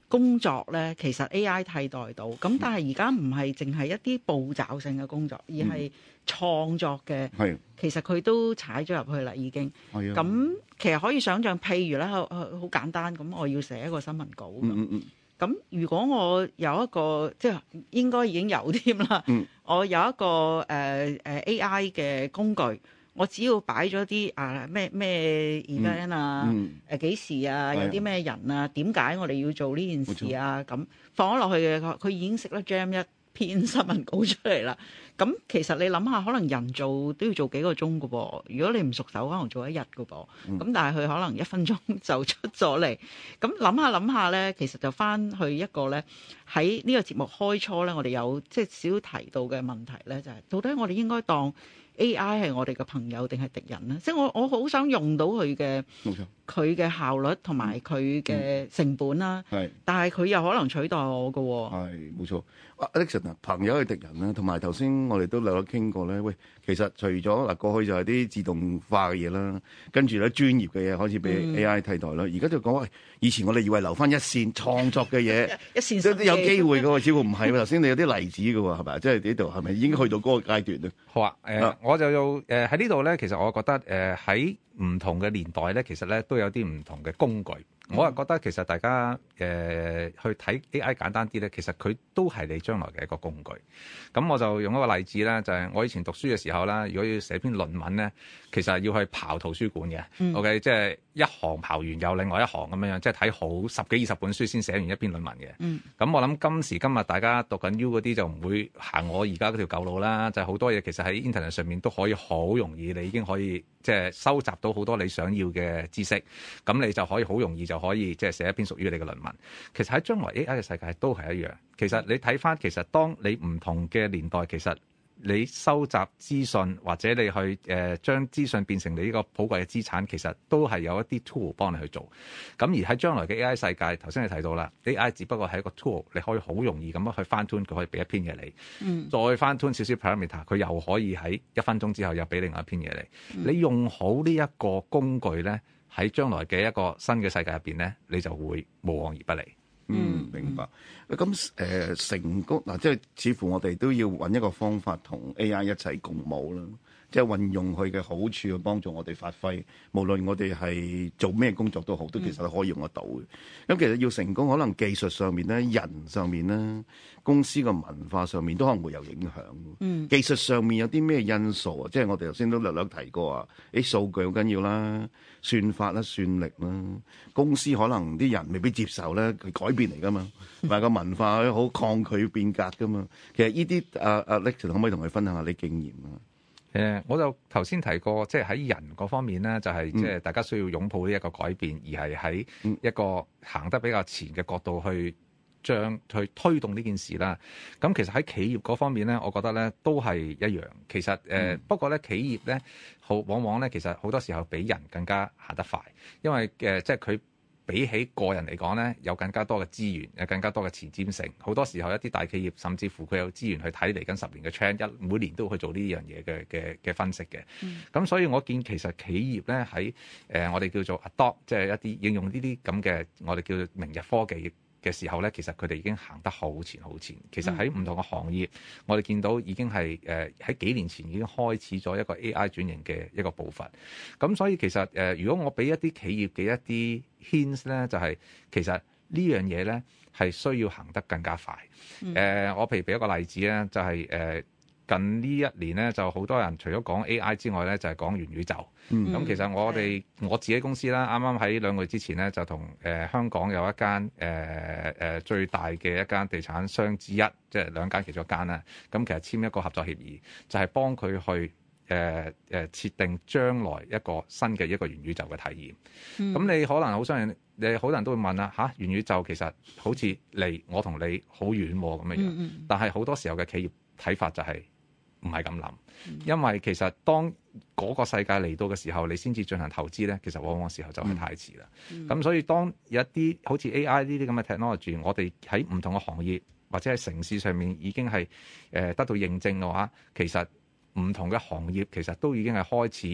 工作咧，其實 A I 替代到。咁但係而家唔係淨係一啲步驟性嘅工作，而係創作嘅。係、嗯，其實佢都踩咗入去啦，已經。係啊。咁其實可以想像，譬如咧，好好簡單，咁我要寫一個新聞稿。嗯嗯嗯。咁如果我有一個即係應該已經有添啦，嗯、我有一個誒誒、呃、A I 嘅工具，我只要擺咗啲啊咩咩 event 啊，誒幾、嗯、時啊，有啲咩人啊，點解我哋要做呢件事啊，咁放咗落去嘅，佢已經識得 jam 一篇新聞稿出嚟啦。咁其實你諗下，可能人做都要做幾個鐘㗎噃。如果你唔熟手，可能做一日㗎噃。咁、嗯、但係佢可能一分鐘就出咗嚟。咁諗下諗下咧，其實就翻去一個咧，喺呢個節目開初咧，我哋有即係少少提到嘅問題咧，就係、是、到底我哋應該當 A I 係我哋嘅朋友定係敵人咧？即係我我好想用到佢嘅佢嘅效率同埋佢嘅成本啦。係、嗯，但係佢又可能取代我㗎喎。係，冇錯。Alex 啊，朋友係敵人啦，同埋頭先我哋都有傾過咧。喂，其實除咗嗱過去就係啲自動化嘅嘢啦，跟住咧專業嘅嘢開始俾 A I 替代啦。而家、嗯、就講喂，以前我哋以為留翻一線創作嘅嘢，一線都有機會嘅喎，似乎唔係喎。頭先你有啲例子嘅喎，係咪？即係呢度係咪已經去到嗰個階段咧？ 好啊，誒、呃，我就要誒喺呢度咧。其實我覺得誒喺唔同嘅年代咧，其實咧都有啲唔同嘅工具。我係覺得其實大家誒、呃、去睇 A I 簡單啲咧，其實佢都係你將來嘅一個工具。咁我就用一個例子啦，就係、是、我以前讀書嘅時候啦，如果要寫篇論文咧，其實係要去刨圖書館嘅。嗯、OK，即係一行刨完又另外一行咁樣樣，即係睇好十幾二十本書先寫完一篇論文嘅。咁、嗯、我諗今時今日大家讀緊 U 嗰啲就唔會行我而家嗰條舊路啦，就係、是、好多嘢其實喺 Internet 上面都可以好容易，你已經可以即係收集到好多你想要嘅知識，咁你就可以好容易就可以即係寫一篇屬於你嘅論文。其實喺將來 A I 嘅世界都係一樣。其實你睇翻，其實當你唔同嘅年代，其實你收集資訊或者你去誒、呃、將資訊變成你呢個寶貴嘅資產，其實都係有一啲 tool 幫你去做。咁而喺將來嘅 A I 世界，頭先你提到啦 ，A I 只不過係一個 tool，你可以好容易咁樣去翻 tune，佢可以俾一篇嘢你，嗯、再翻 tune 少少 parameter，佢又可以喺一分鐘之後又俾另外一篇嘢你。嗯、你用好呢一個工具咧，喺將來嘅一個新嘅世界入邊咧，你就會無往而不利。 嗯，明白。咁誒、呃、成功嗱，即係似乎我哋都要揾一個方法同 A I 一齊共舞啦。即係運用佢嘅好處去幫助我哋發揮，無論我哋係做咩工作都好，都其實都可以用得到嘅。咁、嗯、其實要成功，可能技術上面咧、人上面咧、公司嘅文化上面都可能會有影響。嗯，技術上面有啲咩因素啊？即係我哋頭先都略略提過啊，啲數據好緊要啦，算法啦、算力啦，公司可能啲人未必接受咧，佢改變嚟噶嘛，同埋個文化好抗拒變革噶嘛。其實呢啲阿阿 Alex 可唔可以同佢分享下啲經驗啊？ 誒，我就頭先提過，即係喺人嗰方面咧，就係即係大家需要擁抱呢一個改變，嗯、而係喺一個行得比較前嘅角度去將去推動呢件事啦。咁其實喺企業嗰方面咧，我覺得咧都係一樣。其實誒，呃嗯、不過咧企業咧好往往咧，其實好多時候比人更加行得快，因為誒、呃、即係佢。比起個人嚟講咧，有更加多嘅資源，有更加多嘅前瞻性。好多時候一啲大企業，甚至乎佢有資源去睇嚟緊十年嘅 trend，一每年都會去做呢樣嘢嘅嘅嘅分析嘅。咁、嗯、所以我見其實企業咧喺誒我哋叫做 adopt，即係一啲應用呢啲咁嘅我哋叫做明日科技嘅時候咧，其實佢哋已經行得好前好前。其實喺唔同嘅行業，嗯、我哋見到已經係誒喺幾年前已經開始咗一個 A I 轉型嘅一個步伐。咁所以其實誒、呃，如果我俾一啲企業嘅一啲 hints 咧，就係、是、其實呢樣嘢咧係需要行得更加快。誒、嗯呃，我譬如俾一個例子咧，就係、是、誒。呃近呢一年咧，就好多人除咗講 A I 之外咧，就係、是、講元宇宙。咁、嗯、其實我哋、嗯、我自己公司啦，啱啱喺兩個月之前咧，就同誒、呃、香港有一間誒誒最大嘅一間地產商之一，即、就、係、是、兩間其中一間啦。咁其實簽一個合作協議，就係、是、幫佢去誒誒、呃呃、設定將來一個新嘅一個元宇宙嘅體驗。咁、嗯、你可能好相信，你好多人都會問啦嚇、啊，元宇宙其實好似離我同你好遠咁、啊、樣樣，嗯、但係好多時候嘅企業睇法就係、是。唔係咁諗，因為其實當嗰個世界嚟到嘅時候，你先至進行投資咧，其實往往時候就係太遲啦。咁、嗯、所以當有一啲好似 A I 呢啲咁嘅 technology，我哋喺唔同嘅行業或者喺城市上面已經係誒得到認證嘅話，其實唔同嘅行業其實都已經係開始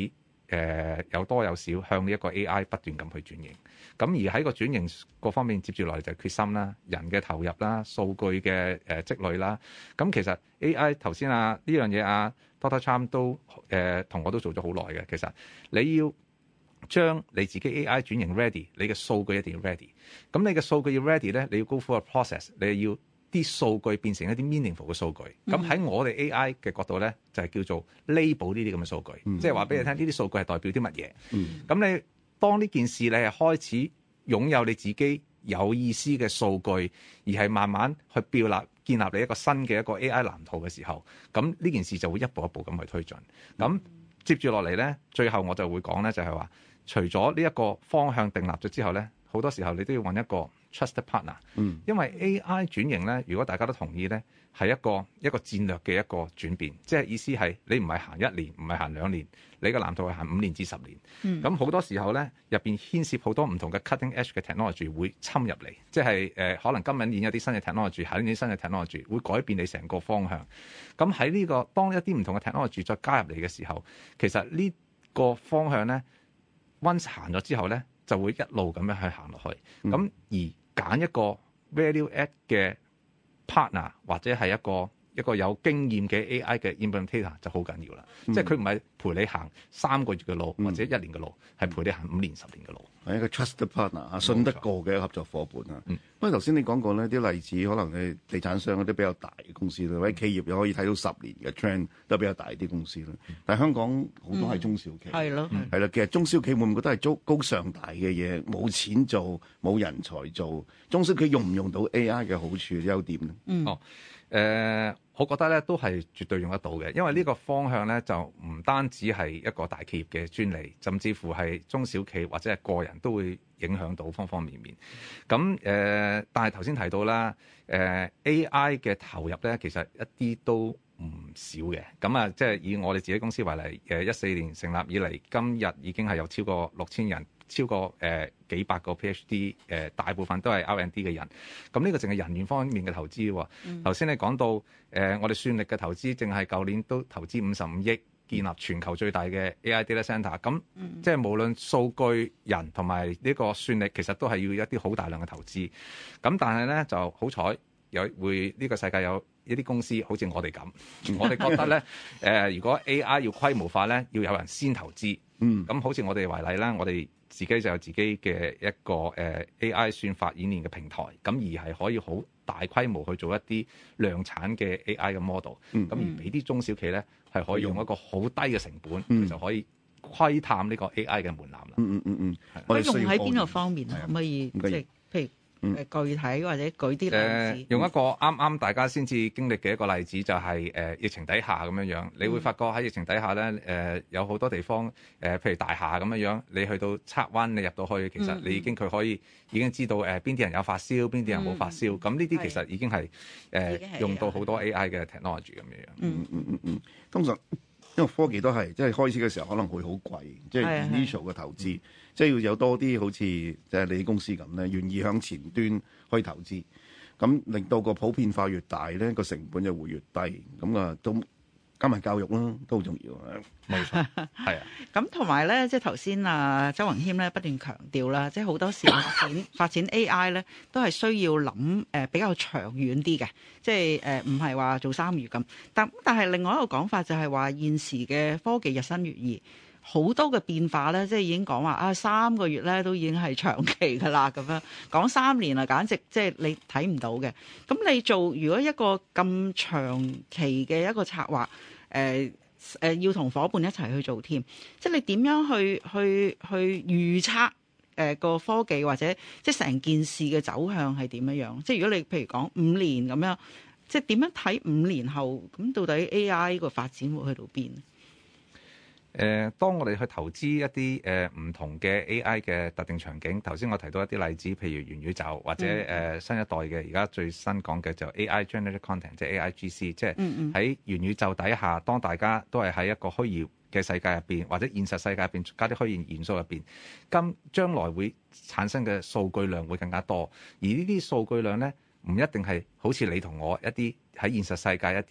誒有多有少向呢一個 A I 不斷咁去轉型。咁而喺個轉型各方面接住落嚟就係決心啦、人嘅投入啦、數據嘅誒積累啦。咁其實 A I 頭先啊呢樣嘢啊 Doctor Chan 都誒同、呃、我都做咗好耐嘅。其實你要將你自己 A I 轉型 ready， 你嘅數據一定要 ready。咁你嘅數據要 ready 咧，你要 go through a process， 你要啲數據變成一啲 meaningful 嘅數據。咁喺、mm hmm. 我哋 A I 嘅角度咧，就係、是、叫做 label 呢啲咁嘅數據，mm hmm. 即係話俾你聽，呢啲數據係代表啲乜嘢。咁、mm hmm. 你當呢件事你係開始擁有你自己有意思嘅數據，而係慢慢去標立建立你一個新嘅一個 A I 藍圖嘅時候，咁呢件事就會一步一步咁去推進。咁、mm hmm. 接住落嚟咧，最後我就會講咧，就係話，除咗呢一個方向定立咗之後咧，好多時候你都要揾一個 trusted partner，嗯，因為 A I 轉型咧，如果大家都同意咧，係一個一個戰略嘅一個轉變，即係意思係你唔係行一年，唔係行兩年，你個藍圖係行五年至十年。嗯，咁好多時候咧，入邊牽涉好多唔同嘅 cutting edge 嘅 technology 會侵入嚟，即係誒、呃、可能今年演有啲新嘅 technology，下年啲新嘅 technology 會改變你成個方向。咁喺呢個當一啲唔同嘅 technology 再加入嚟嘅時候，其實呢個方向咧 once 行咗之後咧，就會一路咁樣去行落去。咁、嗯、而揀一個 value add 嘅 partner 或者係一個一個有經驗嘅 A I 嘅 implementator 就好緊要啦。嗯、即係佢唔係陪你行三個月嘅路、嗯、或者一年嘅路，係陪你行五年十年嘅路。係一個 trusted partner 啊，信得過嘅合作伙伴啊。嗯、不過頭先你講過呢啲例子，可能你地產商嗰啲比較大嘅公司啦，或者企業又可以睇到十年嘅 trend 都比較大啲公司啦。但係香港好多係中小企，係咯、嗯，係啦。其實中小企會唔會覺得係高高尚大嘅嘢，冇錢做，冇人才做？中小企用唔用到 A I 嘅好處優點咧？嗯，哦，誒、呃。我覺得咧都係絕對用得到嘅，因為呢個方向咧就唔單止係一個大企業嘅專利，甚至乎係中小企或者係個人都會影響到方方面面。咁誒、呃，但係頭先提到啦，誒、呃、A I 嘅投入咧其實一啲都唔少嘅。咁啊，即係以我哋自己公司為例，誒一四年成立以嚟，今日已經係有超過六千人。超過誒、呃、幾百個 PhD，誒、呃、大部分都係 R and D 嘅人。咁呢個淨係人員方面嘅投資喎。頭先、嗯、你講到誒、呃，我哋算力嘅投資，淨係舊年都投資五十五億，建立全球最大嘅 A I data centre。咁、嗯、即係無論數據人同埋呢個算力，其實都係要一啲好大量嘅投資。咁但係咧就好彩有會呢、這個世界有一啲公司好似我哋咁，我哋覺得咧誒、呃，如果 A I 要規模化咧，要有人先投資。嗯，咁好似我哋為例啦，我哋自己就有自己嘅一個誒、呃、A I 算法演練嘅平台，咁而係可以好大規模去做一啲量產嘅 A I 嘅 model，咁、嗯、而俾啲中小企咧係可以用一個好低嘅成本，嗯、就可以窺探呢個 A I 嘅門檻啦。嗯嗯嗯嗯， 可以用喺邊個方面啊？可唔可以即係譬如？誒具體或者舉啲例子、呃， 用一個啱啱大家先至經歷嘅一個例子，就係、是、誒、呃、疫情底下咁樣樣，你會發覺喺疫情底下咧，誒、呃、有好多地方，誒、呃、譬如大廈咁樣樣，你去到測溫，你入到去，其實你已經佢可以已經知道誒邊啲人有發燒，邊啲人冇發燒，咁呢啲其實已經係誒、呃、用到好多 A I 嘅 technology 咁樣樣。嗯嗯嗯嗯，通常因為科技都係即係開始嘅時候可能會好貴，即係 initial 嘅投資。即係要有多啲好似即係你公司咁咧，願意向前端去投資，咁令到個普遍化越大咧，個成本就會越低。咁啊，都加埋教育啦，都好重要啊。冇錯，係啊。 咁同埋咧，即係頭先啊，周宏謙咧不斷強調啦，即係好多時發展發展 A I 咧，都係需要諗誒、呃、比較長遠啲嘅，即係誒唔係話做三月咁。但但係另外一個講法就係話，現時嘅科技日新月異。好多嘅變化咧，即係已經講話啊，三個月咧都已經係長期㗎啦，咁樣講三年啊，簡直即係你睇唔到嘅。咁你做如果一個咁長期嘅一個策劃，誒、呃、誒、呃、要同伙伴一齊去做添，即係你點樣去去去預測誒個科技或者即係成件事嘅走向係點樣樣？即係如果你譬如講五年咁樣，即係點樣睇五年後咁到底 A I 個發展會去到邊？ 誒、呃，當我哋去投資一啲誒唔同嘅 A I 嘅特定場景，頭先我提到一啲例子，譬如元宇宙或者誒、呃、新一代嘅而家最新講嘅就 A I Generated Content，即係 A I G C，即係喺元宇宙底下，當大家都係喺一個虛擬嘅世界入邊，或者現實世界入邊加啲虛擬元素入邊，咁將來會產生嘅數據量會更加多，而呢啲數據量咧唔一定係好似你同我一啲喺現實世界一啲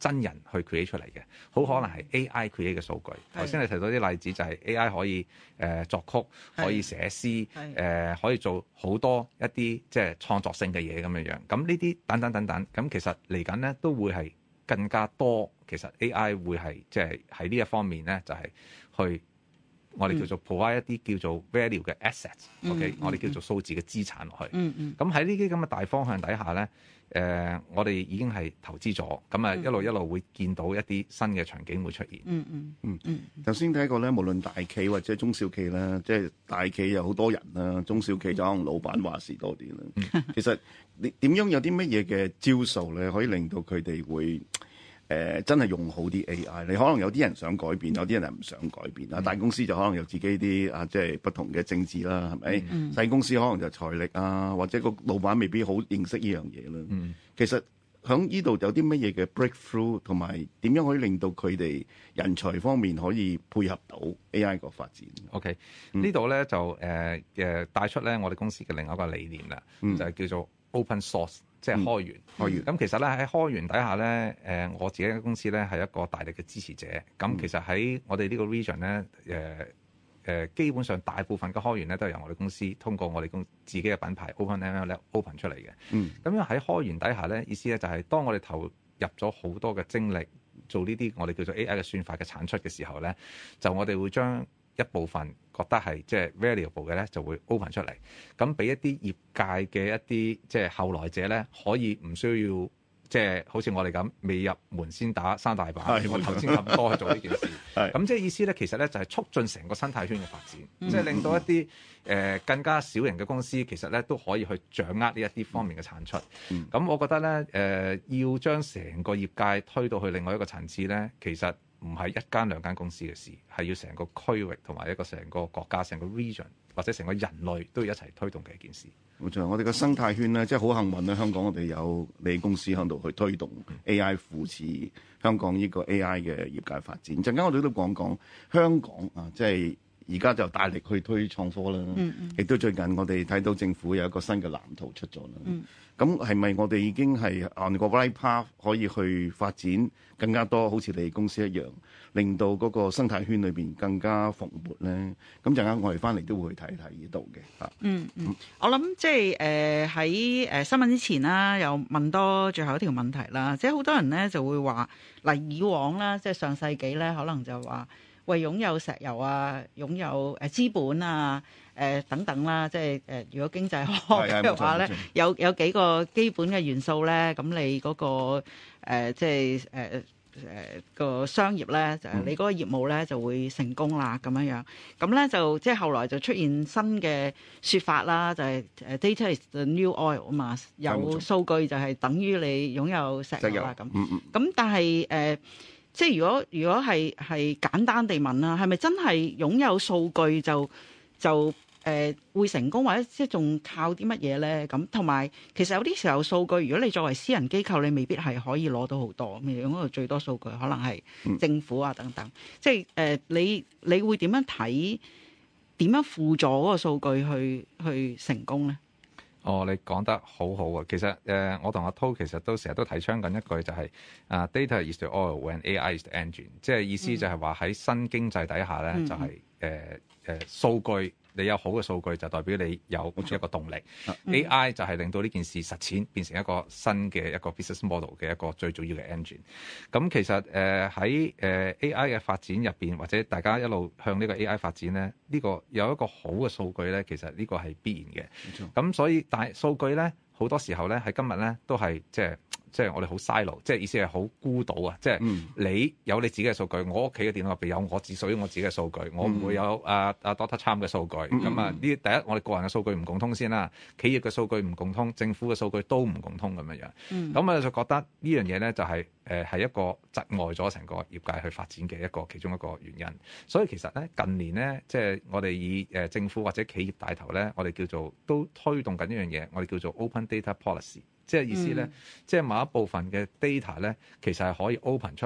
真人去 create 出嚟嘅，好可能係 A I create 嘅數據。頭先你提到啲例子就係 A I 可以誒、呃、作曲，可以寫詩，誒、呃、可以做好多一啲即係創作性嘅嘢咁樣樣。咁呢啲等等等等，咁其實嚟緊咧都會係更加多。其實 A I 會係即係喺呢一方面咧，就係、是、去我哋叫做 provide 一啲叫做 value 嘅 assets，OK，、嗯、我哋叫做數字嘅資產落去。咁喺呢啲咁嘅大方向底下咧，誒、呃，我哋已經係投資咗，咁啊一路一路會見到一啲新嘅場景會出現。嗯嗯嗯嗯。頭先睇過咧，無論大企或者中小企啦，即係大企有好多人啦，中小企就可能老闆話事多啲啦。嗯、其實你點樣有啲乜嘢嘅招數咧，可以令到佢哋會？誒、呃、真係用好啲 A I，你可能有啲人想改變，有啲人係唔想改變啊。大公司就可能有自己啲啊，即係不同嘅政治啦，係咪？嗯、細公司可能就財力啊，或者個老闆未必好認識呢樣嘢啦。嗯、其實喺呢度有啲乜嘢嘅 breakthrough，同埋點樣可以令到佢哋人才方面可以配合到 A I 個發展。 OK，呢度咧就誒誒、呃、帶出咧我哋公司嘅另外一個理念啦，嗯、就係叫做 open source。即係開源，開源。咁其實咧喺開源底下咧，誒、呃、我自己嘅公司咧係一個大力嘅支持者。咁其實喺我哋呢個 region 咧，誒、呃、誒、呃、基本上大部分嘅開源咧都係由我哋公司通過我哋公自己嘅品牌 OpenML 咧 open 出嚟嘅。嗯。咁樣喺開源底下咧，意思咧就係當我哋投入咗好多嘅精力做呢啲我哋叫做 A I 嘅算法嘅產出嘅時候咧，就我哋會將一部分覺得係即係 valuable 嘅咧，就會 open 出嚟，咁俾一啲業界嘅一啲即係後來者咧，可以唔需要即係好似我哋咁未入門先打生大把，我頭先咁多去做呢件事。咁即係意思咧，其實咧就係促進成個生態圈嘅發展，即係、嗯、令到一啲誒、呃、更加小型嘅公司，其實咧都可以去掌握呢一啲方面嘅產出。咁、嗯、我覺得咧誒、呃、要將成個業界推到去另外一個層次咧，其實唔係一間兩間公司嘅事，係要成個區域同埋一個成個國家、成個 region 或者成個人類都要一齊推動嘅一件事。 冇錯，我哋個生態圈咧，即係好幸運咧。香港我哋有你公司喺度去推動 A I 扶持香港呢個 A I 嘅業界發展。陣間我哋都講講香港啊，即係而家就大力去推創科啦。亦、嗯嗯、都最近我哋睇到政府有一個新嘅藍圖出咗啦。咁係咪我哋已經係按個 right path 可以去發展更加多，好似你公司一樣，令到嗰個生態圈裏邊更加蓬勃咧？咁陣間我哋翻嚟都會去睇睇呢度嘅嚇。嗯嗯， 我諗即係誒喺誒新聞之前啦，又問多最後一條問題啦。即係好多人咧就會話嗱，以往啦，即係上世紀咧，可能就話為擁有石油啊、擁有誒資本啊。誒、呃、等等啦，即係誒、呃，如果經濟學嘅話咧，有有幾個基本嘅元素咧，咁你嗰、那個、呃、即係誒誒個商業咧，就係、你嗰個業務咧就會成功啦，咁樣樣。咁咧就即係後來就出現新嘅説法啦，就係、是、誒 data is the new oil 啊嘛，有數據就係等於你擁有石油啦咁。咁、嗯嗯、但係誒、呃，即係如果如果係係簡單地問啦，係咪真係擁有數據就就誒、呃、會成功，或者即係仲靠啲乜嘢咧？咁同埋其實有啲時候數據，如果你作為私人機構，你未必係可以攞到好多。咁樣嗰度最多數據可能係政府啊等等。嗯、即係誒、呃、你你會點樣睇？點樣輔助嗰個數據去去成功咧？ 哦，你講得好好啊！其實誒、呃，我同阿濤其實都成日都提倡緊一句就係、是、啊、uh，data is the oil when A I is the engine。即係意思就係話喺新經濟底下咧，嗯、就係誒誒數據。你有好嘅數據就代表你有一個動力。嗯、A I 就係令到呢件事實踐變成一個新嘅一個 business model 嘅一個最重要嘅 engine。咁其實誒喺誒 A I 嘅發展入邊，或者大家一路向呢個 A I 發展咧，呢、呢個有一個好嘅數據咧，其實呢個係必然嘅。咁錯所以但係數據咧好多時候咧喺今日咧都係即係。即係我哋好 silo，即係意思係好孤島啊！即係你有你自己嘅數據，我屋企嘅電腦入邊有我只屬於我自己嘅數據，我唔會有阿阿 Doctor Chan 嘅數據。咁啊，呢第一我哋個人嘅數據唔共通先啦，企業嘅數據唔共通，政府嘅數據都唔共通咁樣樣。咁、嗯、我就覺得呢樣嘢咧就係誒係一個窒礙咗成個業界去發展嘅一個其中一個原因。所以其實咧近年咧，即係我哋以誒政府或者企業帶頭咧，我哋叫做都推動緊一樣嘢，我哋叫做 Open Data Policy。即係意思咧，嗯、即係某一部分嘅 data 咧，其實係可以 open 出嚟，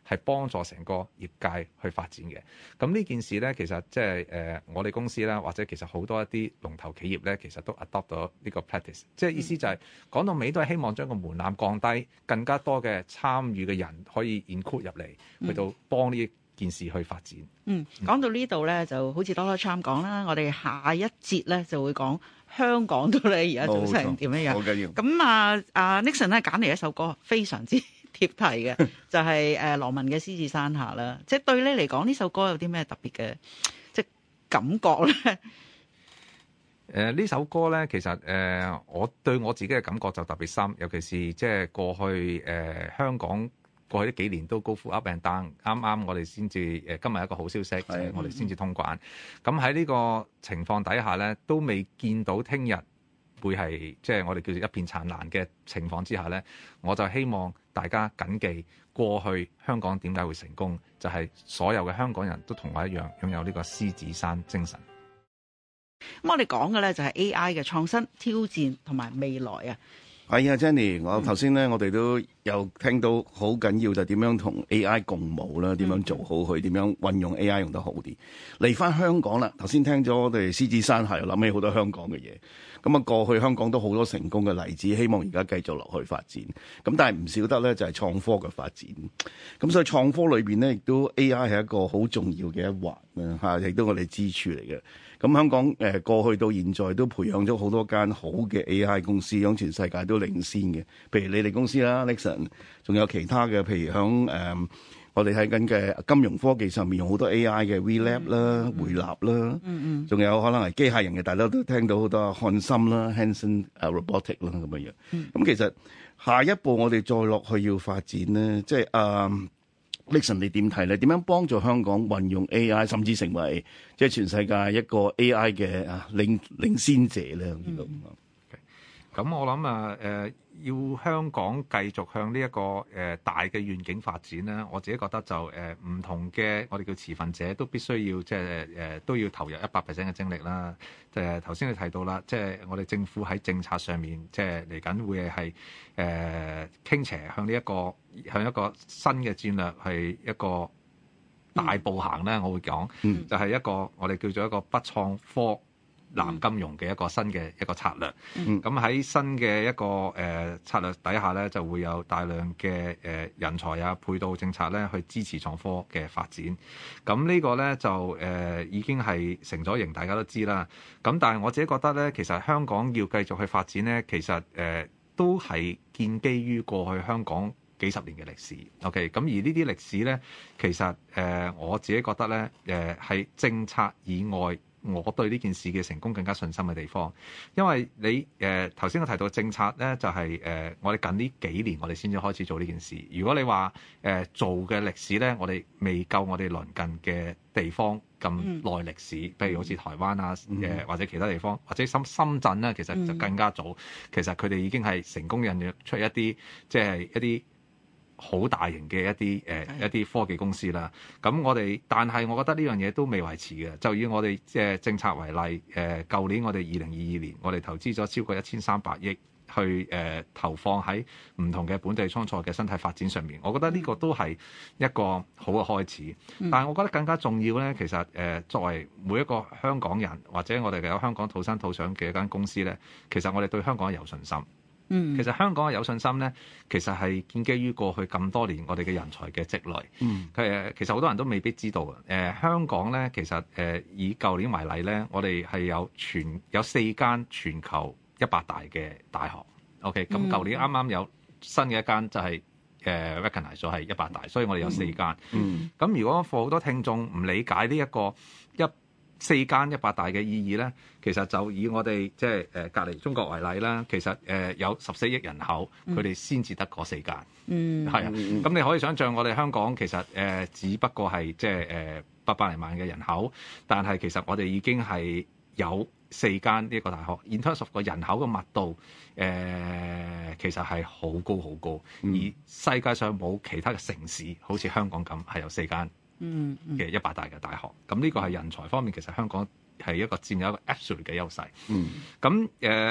係幫助成個業界去發展嘅。咁呢件事咧，其實即係誒我哋公司啦，或者其實好多一啲龍頭企業咧，其實都 adopt 到呢個 practice。即係意思就係、是、講、嗯、到尾都係希望將個門檻降低，更加多嘅參與嘅人可以 include 入嚟，去到幫呢件事去發展。 嗯，講到呢度咧，就好似 Doctor Cham 講啦，我哋下一節咧就會講香港到咧而家做成點樣樣。 好緊要。 咁啊啊 Nixon 咧揀嚟一首歌，非常之貼題嘅，就係誒羅文嘅《獅子山下》啦。即係對你嚟講，呢首歌有啲咩特別嘅即係感覺咧？ 誒呢、呃、首歌咧，其實誒、呃、我對我自己嘅感覺就特別深，尤其是即係過去誒、呃、香港過去呢幾年都高呼 up and down，啱啱我哋先至誒今日一個好消息，就係我哋先至通關。咁喺呢個情況底下咧，都未見到聽日會係即係我哋叫做一片燦爛嘅情況之下咧，我就希望大家謹記過去香港點解會成功，就係、是、所有嘅香港人都同我一樣擁有呢個獅子山精神。 咁我哋講嘅咧就係 A I 嘅創新、挑戰同埋未來啊。 係啊，Jenny，我頭先咧，我哋都有聽到好緊要就點樣同 A I 共舞啦，點樣做好佢，點樣運用 A I 用得好啲。嚟翻香港啦，頭先聽咗我哋獅子山下，又諗起好多香港嘅嘢。咁啊，過去香港都好多成功嘅例子，希望而家繼續落去發展。咁但係唔少得咧，就係創科嘅發展。咁所以創科裏邊咧，亦都 A I 係一個好重要嘅一環啦，嚇，亦都我哋支柱嚟嘅。咁香港誒過去到現在都培養咗好多間好嘅 A I 公司，響全世界都領先嘅。譬如你哋公司啦 Nixon，仲有其他嘅，譬如響誒、呃、我哋睇緊嘅金融科技上面用好多 A I 嘅 WeLab 啦、匯立啦，嗯嗯，仲有可能係機械人嘅，大家都聽到好多漢森啦、Hanson Robotic 啦咁樣樣。咁、嗯、其實下一步我哋再落去要發展咧，即係誒。Nixon 你點睇咧？點樣幫助香港運用 A I， 甚至成為即係全世界一個 A I 嘅啊領領先者咧？咁、嗯咁我諗啊，誒、呃、要香港繼續向呢、這、一個誒、呃、大嘅願景發展咧，我自己覺得就誒唔、呃、同嘅我哋叫持份者都必須要即係誒都要投入一百 percent 嘅精力啦。誒頭先你提到啦，即、就、係、是、我哋政府喺政策上面，即係嚟緊會係誒、呃、傾斜向呢、這、一個向一個新嘅戰略係一個大步行咧。嗯、我會講，嗯、就係一個我哋叫做一個不創科南金融嘅一個新嘅一個策略，咁喺、嗯、新嘅一個誒、呃、策略底下咧，就會有大量嘅誒、呃、人才啊、配套政策咧去支持創科嘅發展。咁呢個咧就誒、呃、已經係成咗型，大家都知啦。咁但係我自己覺得咧，其實香港要繼續去發展咧，其實誒、呃、都係建基於過去香港幾十年嘅歷史。OK，咁而呢啲歷史咧，其實誒、呃、我自己覺得咧，誒係政策以外，我對呢件事嘅成功更加信心嘅地方，因為你誒頭先我提到政策咧，就係、是、誒、呃、我哋近呢幾年我哋先至開始做呢件事。如果你話誒、呃、做嘅歷史咧，我哋未夠我哋鄰近嘅地方咁耐歷史，譬、嗯、如好似台灣啊誒、呃、或者其他地方，或者深深圳咧，其實就更加早。嗯、其實佢哋已經係成功引出一啲即係一啲好大型嘅一啲誒、呃、一啲科技公司啦，咁我哋但係我覺得呢樣嘢都未維持嘅。就以我哋即係政策為例，誒、呃、舊年我哋二零二二年，我哋投資咗超過一千三百億去誒、呃、投放喺唔同嘅本地創創嘅生態發展上面，我覺得呢個都係一個好嘅開始。但係我覺得更加重要咧，其實誒、呃、作為每一個香港人或者我哋有香港土生土長嘅一間公司咧，其實我哋對香港係有信心。嗯，其實香港嘅有信心咧，其實係建基於過去咁多年我哋嘅人才嘅積累。嗯，誒其實好多人都未必知道嘅。誒、呃、香港咧，其實誒、呃、以舊年為例咧，我哋係有全有四間全球一百大嘅大學。OK，咁舊年啱啱有新嘅一間就係、是、誒、呃、recognize 咗係一百大，所以我哋有四間。嗯，咁、嗯、如果好多聽眾唔理解呢、這、一個一四間一百大嘅意義咧，其實就以我哋即係誒隔離中國為例啦。其實誒、呃、有十四億人口，佢哋先至得嗰四間。嗯，係啊。咁你可以想象我哋香港其實誒、呃、只不過係即係誒八百零萬嘅人口，但係其實我哋已經係有四間呢一個大學。In terms of 個人口嘅密度，誒、呃、其實係好高好高。嗯、而世界上冇其他嘅城市好似香港咁係有四間。嗯嘅一百大嘅大學，咁呢個係人才方面，其實香港係一個佔有一個 absolute 嘅優勢。嗯，咁誒、呃、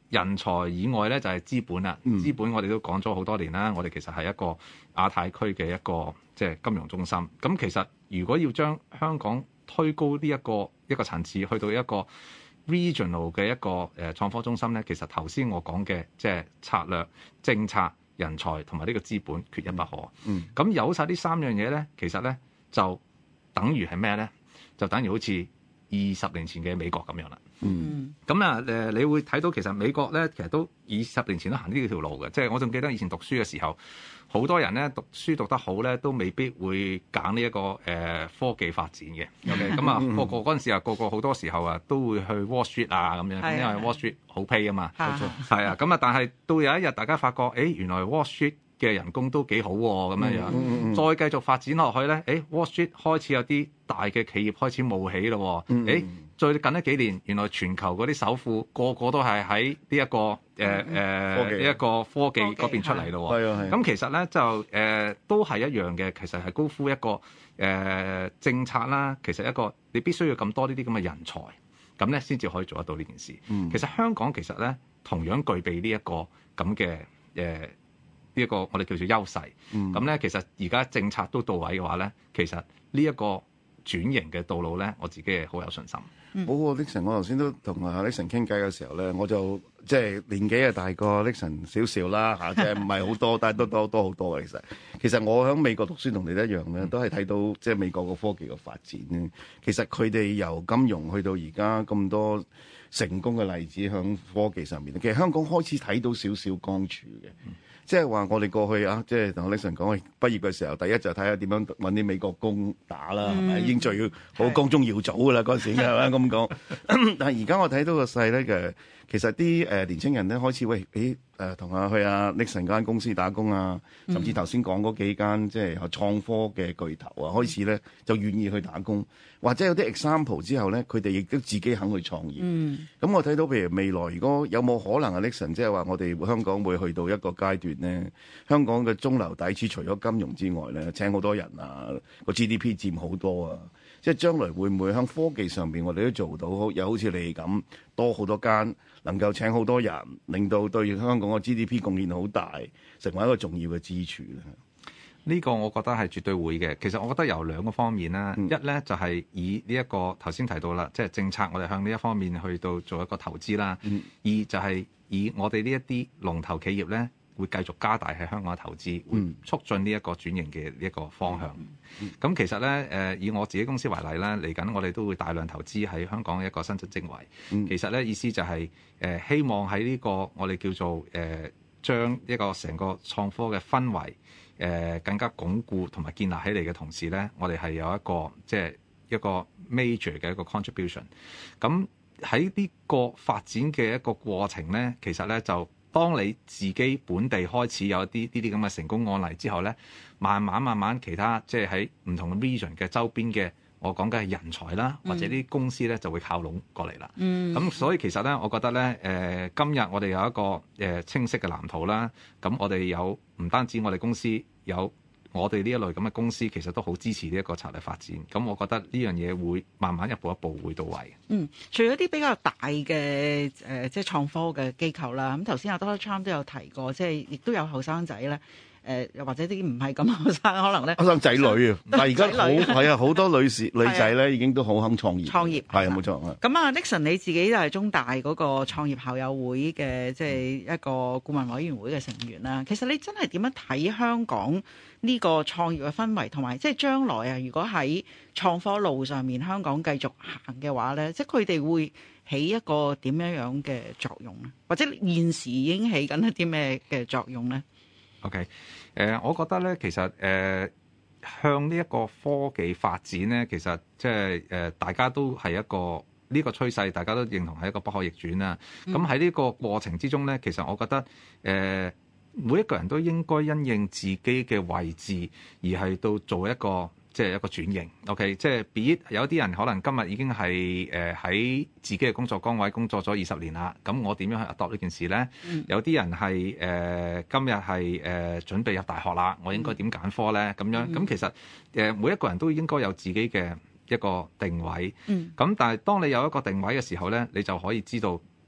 人才以外咧就係資本啦。 嗯、 資本我哋都講咗好多年啦，我哋其實係一個亞太區嘅一個即係金融中心。咁其實如果要將香港推高呢一個一個層次，去到一個 regional 嘅一個誒創科中心咧，其實頭先我講嘅即係策略、政策、人才同埋呢個資本缺一不可。 嗯， 咁有晒呢三樣嘢咧，其實咧就等於係咩咧？就等於好似二十年前嘅美國咁樣啦。 嗯， 咁啊誒，你會睇到其實美國咧，其實都二十年前都行呢條路嘅。即係我仲記得以前讀書嘅時候，好多人咧讀書讀得好咧，都未必會揀呢一個誒、呃、科技發展嘅。OK，咁啊個個嗰陣時啊，個個好多時候啊都會去 Wall Street 啊咁樣，因為 Wall Street 好 pay 啊嘛。冇錯。係啊，咁啊，但係到有一日大家發覺，誒、欸、原來 Wall Street 嘅人工都幾好喎、啊，咁樣樣，嗯嗯嗯、再繼續發展落去咧，誒、欸、Wall Street 開始有啲大嘅企業開始冒起咯，誒、嗯嗯欸、最近呢幾年，原來全球嗰啲首富個個都係喺呢一個誒誒呢一個科技嗰邊出嚟咯，係啊係。咁其實咧就誒、呃、都係一樣嘅，其實係高呼一個誒、呃、政策啦，其實一個你必須要咁多呢啲咁嘅人才，咁咧先至可以做得到呢件事。嗯、其實香港其實咧同樣具備呢一個咁嘅誒。呢一個我哋叫做優勢，咁咧、嗯、其實而家政策都到位嘅話咧，其實呢一個轉型嘅道路咧，我自己係好有信心。 好喎，Nixon，我頭先都同阿 Nixon 傾偈嘅時候咧，我就即係年紀係大過 Nixon 少少啦嚇，即係唔係好多，但係都多多好多嘅。其實其實我喺美國讀書同你一樣咧，都係睇到即係美國個科技嘅發展咧。其實佢哋由金融去到而家咁多成功嘅例子喺科技上面，其實香港開始睇到少少光柱嘅。嗯即係話我哋過去啊，即係同 Nixon 講，畢業嘅時候，第一就睇下點樣揾啲美國工打啦，係咪、嗯？已經最好光宗耀祖噶啦嗰陣時，係咪咁講？但係而家我睇到個勢咧嘅，其實啲誒、呃、年青人咧開始喂，誒誒同下去阿 Nixon 間公司打工啊，甚至頭先講嗰幾間即係創科嘅巨頭啊，開始咧就願意去打工，或者有啲 example 之後咧，佢哋亦都自己肯去創業。咁、嗯、我睇到譬如未來如果有冇可能啊 Nixon 即係話我哋香港會去到一個階段咧，香港嘅中流砥柱除咗金融之外咧，請好多人啊，個 G D P 佔好多啊，即係將來會唔會喺科技上邊我哋都做到好，又好似你咁多好多間能夠請好多人，令到對香港個 G D P 貢獻好大，成為一個重要嘅支柱咧。 呢個我覺得係絕對會嘅。其實我覺得由兩個方面啦，嗯、一咧就係、是、以呢、這、一個頭先提到啦，即係政策，我哋向呢一方面去到做一個投資啦。嗯、二就係以我哋呢一啲龍頭企業咧，會繼續加大喺香港嘅投資，會促進呢一個轉型嘅呢一個方向。咁、嗯嗯、其實咧，誒、呃、以我自己公司為例啦，嚟緊我哋都會大量投資喺香港一個新晉精華。嗯、其實咧意思就係、是、誒、呃、希望喺呢個我哋叫做誒、呃、將一個成個創科嘅氛圍。誒、呃、更加鞏固同埋建立起嚟嘅同時咧，我哋係有一個即係一個 major 嘅一個 contribution。咁喺呢個發展嘅一個過程咧，其實咧就當你自己本地開始有一啲呢啲咁嘅成功案例之後咧，慢慢慢慢其他即係喺唔同嘅 region 嘅周邊嘅。我講嘅係人才啦，或者啲公司咧就會靠攏過嚟啦。咁、嗯、所以其實咧，我覺得咧，誒、呃、今日我哋有一個誒、呃、清晰嘅藍圖啦。咁我哋有唔單止我哋公司有我哋呢一類咁嘅公司，其實都好支持呢一個策略發展。咁我覺得呢樣嘢會慢慢一步一步會到位。嗯， 除咗啲比較大嘅誒、呃、即係創科嘅機構啦，咁頭先阿 Doctor Chan 都有提過，即係亦都有後生仔咧。誒又、呃、或者啲唔係咁後生，可能咧後生仔女啊，但係而家好係啊，好多女士女仔咧已經都好肯創業。創業係啊，冇錯啊。 咁啊，Nixon 你自己就係中大嗰個創業校友會嘅，即係一個顧問委員會嘅成員啦。其實你真係點樣睇香港呢個創業嘅氛圍，同埋即係將來啊，如果喺創科路上面香港繼續行嘅話咧，即係佢哋會起一個點樣樣嘅作用咧？或者現時已經起緊一啲咩嘅作用咧？ OK，誒、呃，我覺得咧，其實誒、呃、向呢一個科技發展咧，其實即係誒大家都係一個呢、這個趨勢，大家都認同係一個不可逆轉啦。咁喺呢個過程之中咧，其實我覺得誒、呃、每一個人都應該因應自己嘅位置，而係到做一個。即係一個轉型 ，OK，即係 be 有啲人可能今日已經係誒喺自己嘅工作崗位工作咗二十年啦。咁我點樣去 adopt 呢件事咧？嗯、有啲人係誒、呃、今日係誒準備入大學啦，我應該點揀科咧？咁樣咁、嗯、其實誒、呃、每一個人都應該有自己嘅一個定位。咁、嗯、但係當你有一個定位嘅時候咧，你就可以知道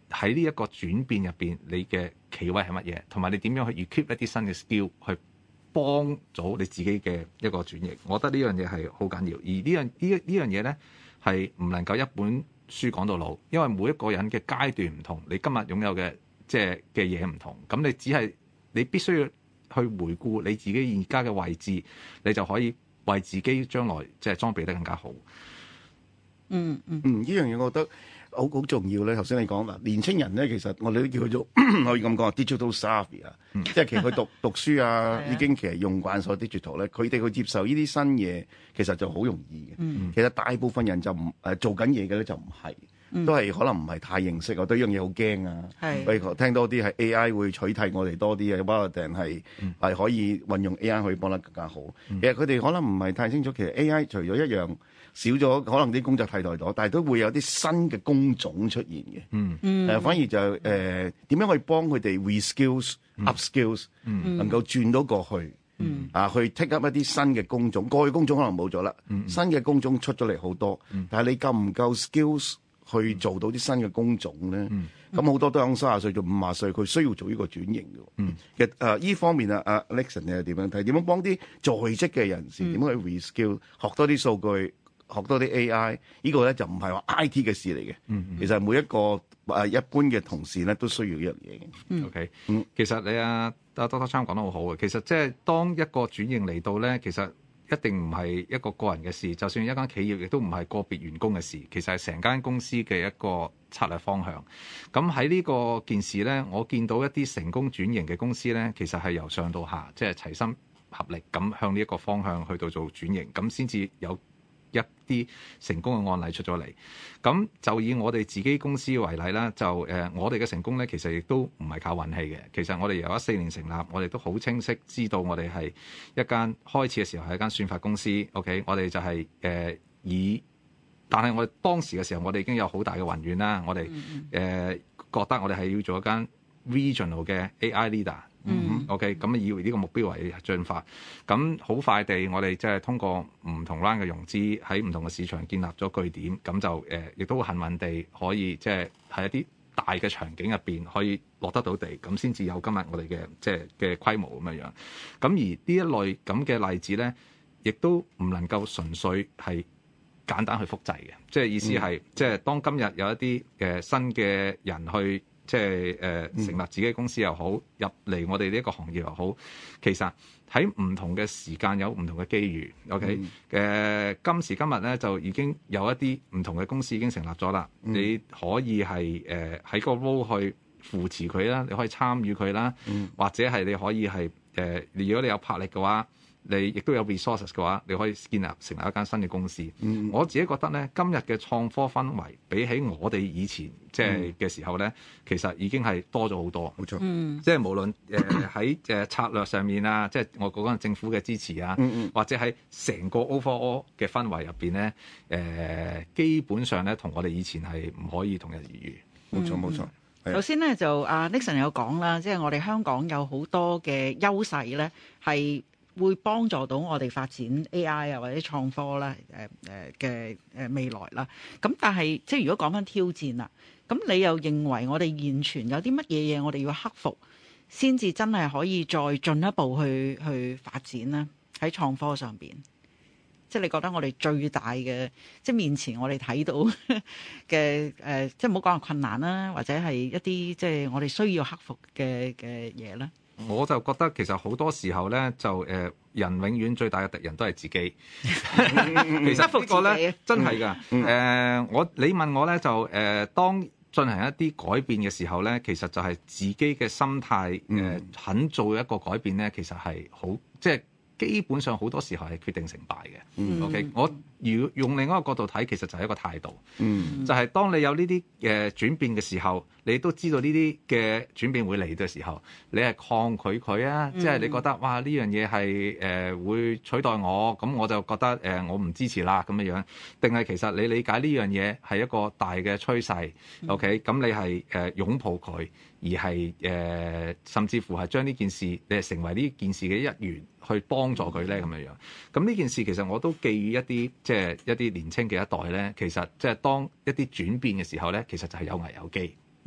喺呢一個轉變入邊，你嘅企位係乜嘢，同埋你點樣去 equip 一啲新嘅 skill 去幫咗你自己嘅一個轉型。我覺得呢樣嘢係好緊要，而呢樣呢呢樣嘢咧係唔能夠一本書講到老，因為每一個人嘅階段唔同，你今日擁有嘅即係嘅嘢唔同，咁你只係你必須要去回顧你自己而家嘅位置，你就可以為自己將來即係裝備得更加好。 嗯嗯嗯，呢樣嘢我覺得好好重要咧。頭先你講嗱，年青人咧，其實我哋都叫佢做可以咁講 digital savvy 啊、嗯，即係其實佢讀讀書啊，已經其實用慣所 digital 咧，佢哋去接受呢啲新嘢，其實就好容易嘅。嗯、其實大部分人就唔誒做緊嘢嘅咧，就唔係。都係可能唔係太認識，我對呢樣嘢好驚啊！譬如聽多啲係 A I 會取替我哋多啲啊，包括定係係可以運用 A I 可以幫得更加好。嗯、其實佢哋可能唔係太清楚，其實 A I 除咗一樣少咗，可能啲工作替代咗，但係都會有啲新嘅工種出現嘅。嗯嗯、呃，反而就誒點、呃、樣可以幫佢哋 reskills、嗯、upskills，、嗯、能夠轉到過去。嗯、啊，去 take up 一啲新嘅工種，過去工種可能冇咗啦，嗯、新嘅工種出咗嚟好多，嗯、但係你夠唔夠 skills？去做到啲新嘅工種咧，咁好、嗯、多都響三十歲到五十歲，佢需要做呢個轉型嘅。嗯、其實誒依、呃、方面啊，阿 Nixon 你係點樣睇？點樣幫啲在職嘅人士點樣、嗯、去 reskill，學多啲數據，學多啲 A I？呢個咧就唔係話 I T 嘅事嚟嘅。嗯嗯、其實每一個誒、呃、一般嘅同事咧都需要呢樣嘢嘅。 嗯、OK，嗯，其實你啊，阿 Doctor Cham 講得好好嘅。其實即係當一個轉型嚟到咧，其實一定唔係一個個人嘅事，就算一間企業亦都唔係個別員工嘅事，其實係成間公司嘅一個策略方向。咁喺呢個件事呢，我見到一啲成功轉型嘅公司呢，其實係由上到下，即係齊心合力咁向呢一個方向去到做轉型，咁先至有一啲成功嘅案例出咗嚟。咁就以我哋自己公司為例啦，就誒、呃、我哋嘅成功咧，其實亦都唔係靠運氣嘅。其實我哋由一四年成立，我哋都好清晰知道我哋係一間開始嘅時候係一間算法公司。OK，我哋就係、是、誒、呃、以，但係我哋當時嘅時候，我哋已經有好大嘅宏願啦。我哋誒、呃、覺得我哋係要做一間 regional 嘅 A I leader。嗯，OK，咁以呢個目標為進發，咁好快地，我哋即係通過唔同 round 嘅融資，喺唔同嘅市場建立咗據點，咁就誒，亦、呃、都幸運地可以即係喺一啲大嘅場景入邊可以落得到地，咁先至有今日我哋嘅即係嘅規模咁樣樣。咁而呢一類咁嘅例子咧，亦都唔能夠純粹係簡單去複製嘅，即係意思係，嗯、即係當今日有一啲誒、呃、新嘅人去。即係誒、呃、成立自己公司又好，入嚟我哋呢一個行業又好，其實喺唔同嘅時間有唔同嘅機遇。OK，誒、嗯呃、今時今日咧就已經有一啲唔同嘅公司已經成立咗啦。嗯、你可以係誒喺個 role 去扶持佢啦，你可以參與佢啦，嗯、或者係你可以係誒、呃，如果你有魄力嘅話。你亦都有 resources 嘅話，你可以建立成立一間新嘅公司。嗯、我自己覺得咧，今日嘅創科氛圍比起我哋以前即係嘅時候咧，嗯、其實已經係多咗好多。冇錯，嗯、即係無論誒喺誒策略上面啊，即係我講緊政府嘅支持啊，嗯嗯、或者喺成個 overall 嘅氛圍入邊咧，誒、呃、基本上咧同我哋以前係唔可以同日而語。冇錯冇錯。 首先咧就阿 Nixon 有講啦，即係我哋香港有好多嘅優勢咧，係會幫助到我哋發展 A I 啊或者創科啦，誒誒嘅誒未來啦。咁但係即係如果講翻挑戰啦，咁你又認為我哋現存有啲乜嘢嘢我哋要克服，先至真係可以再進一步去去發展呢？喺創科上邊，即係你覺得我哋最大嘅即係面前我哋睇到嘅誒、呃，即係唔好講話困難啦，或者係一啲即係我哋需要克服嘅嘅嘢咧。 我就覺得其實好多時候咧，就誒、呃、人永遠最大嘅敵人都係自己。其實呢個咧真係㗎。誒、嗯呃、我你問我咧就誒、呃、當進行一啲改變嘅時候咧，其實就係自己嘅心態誒、呃、肯做一個改變咧，其實係好即係基本上好多時候係決定成敗嘅。嗯、OK，我如果用另一個角度睇，其實就係一個態度。嗯，就係當你有呢啲誒轉變嘅時候，你都知道呢啲嘅轉變會嚟嘅時候，你係抗拒佢啊？嗯、即係你覺得哇呢樣嘢係誒會取代我，咁我就覺得誒、呃、我唔支持啦咁樣樣。定係其實你理解呢樣嘢係一個大嘅趨勢。嗯、OK，咁你係誒、呃、擁抱佢，而係誒、呃、甚至乎係將呢件事你係成為呢件事嘅一員。去幫助佢咧咁樣樣，咁呢件事其實我都寄予一啲即係一啲年青嘅一代咧，其實即係當一啲轉變嘅時候咧，其實就係有危有機。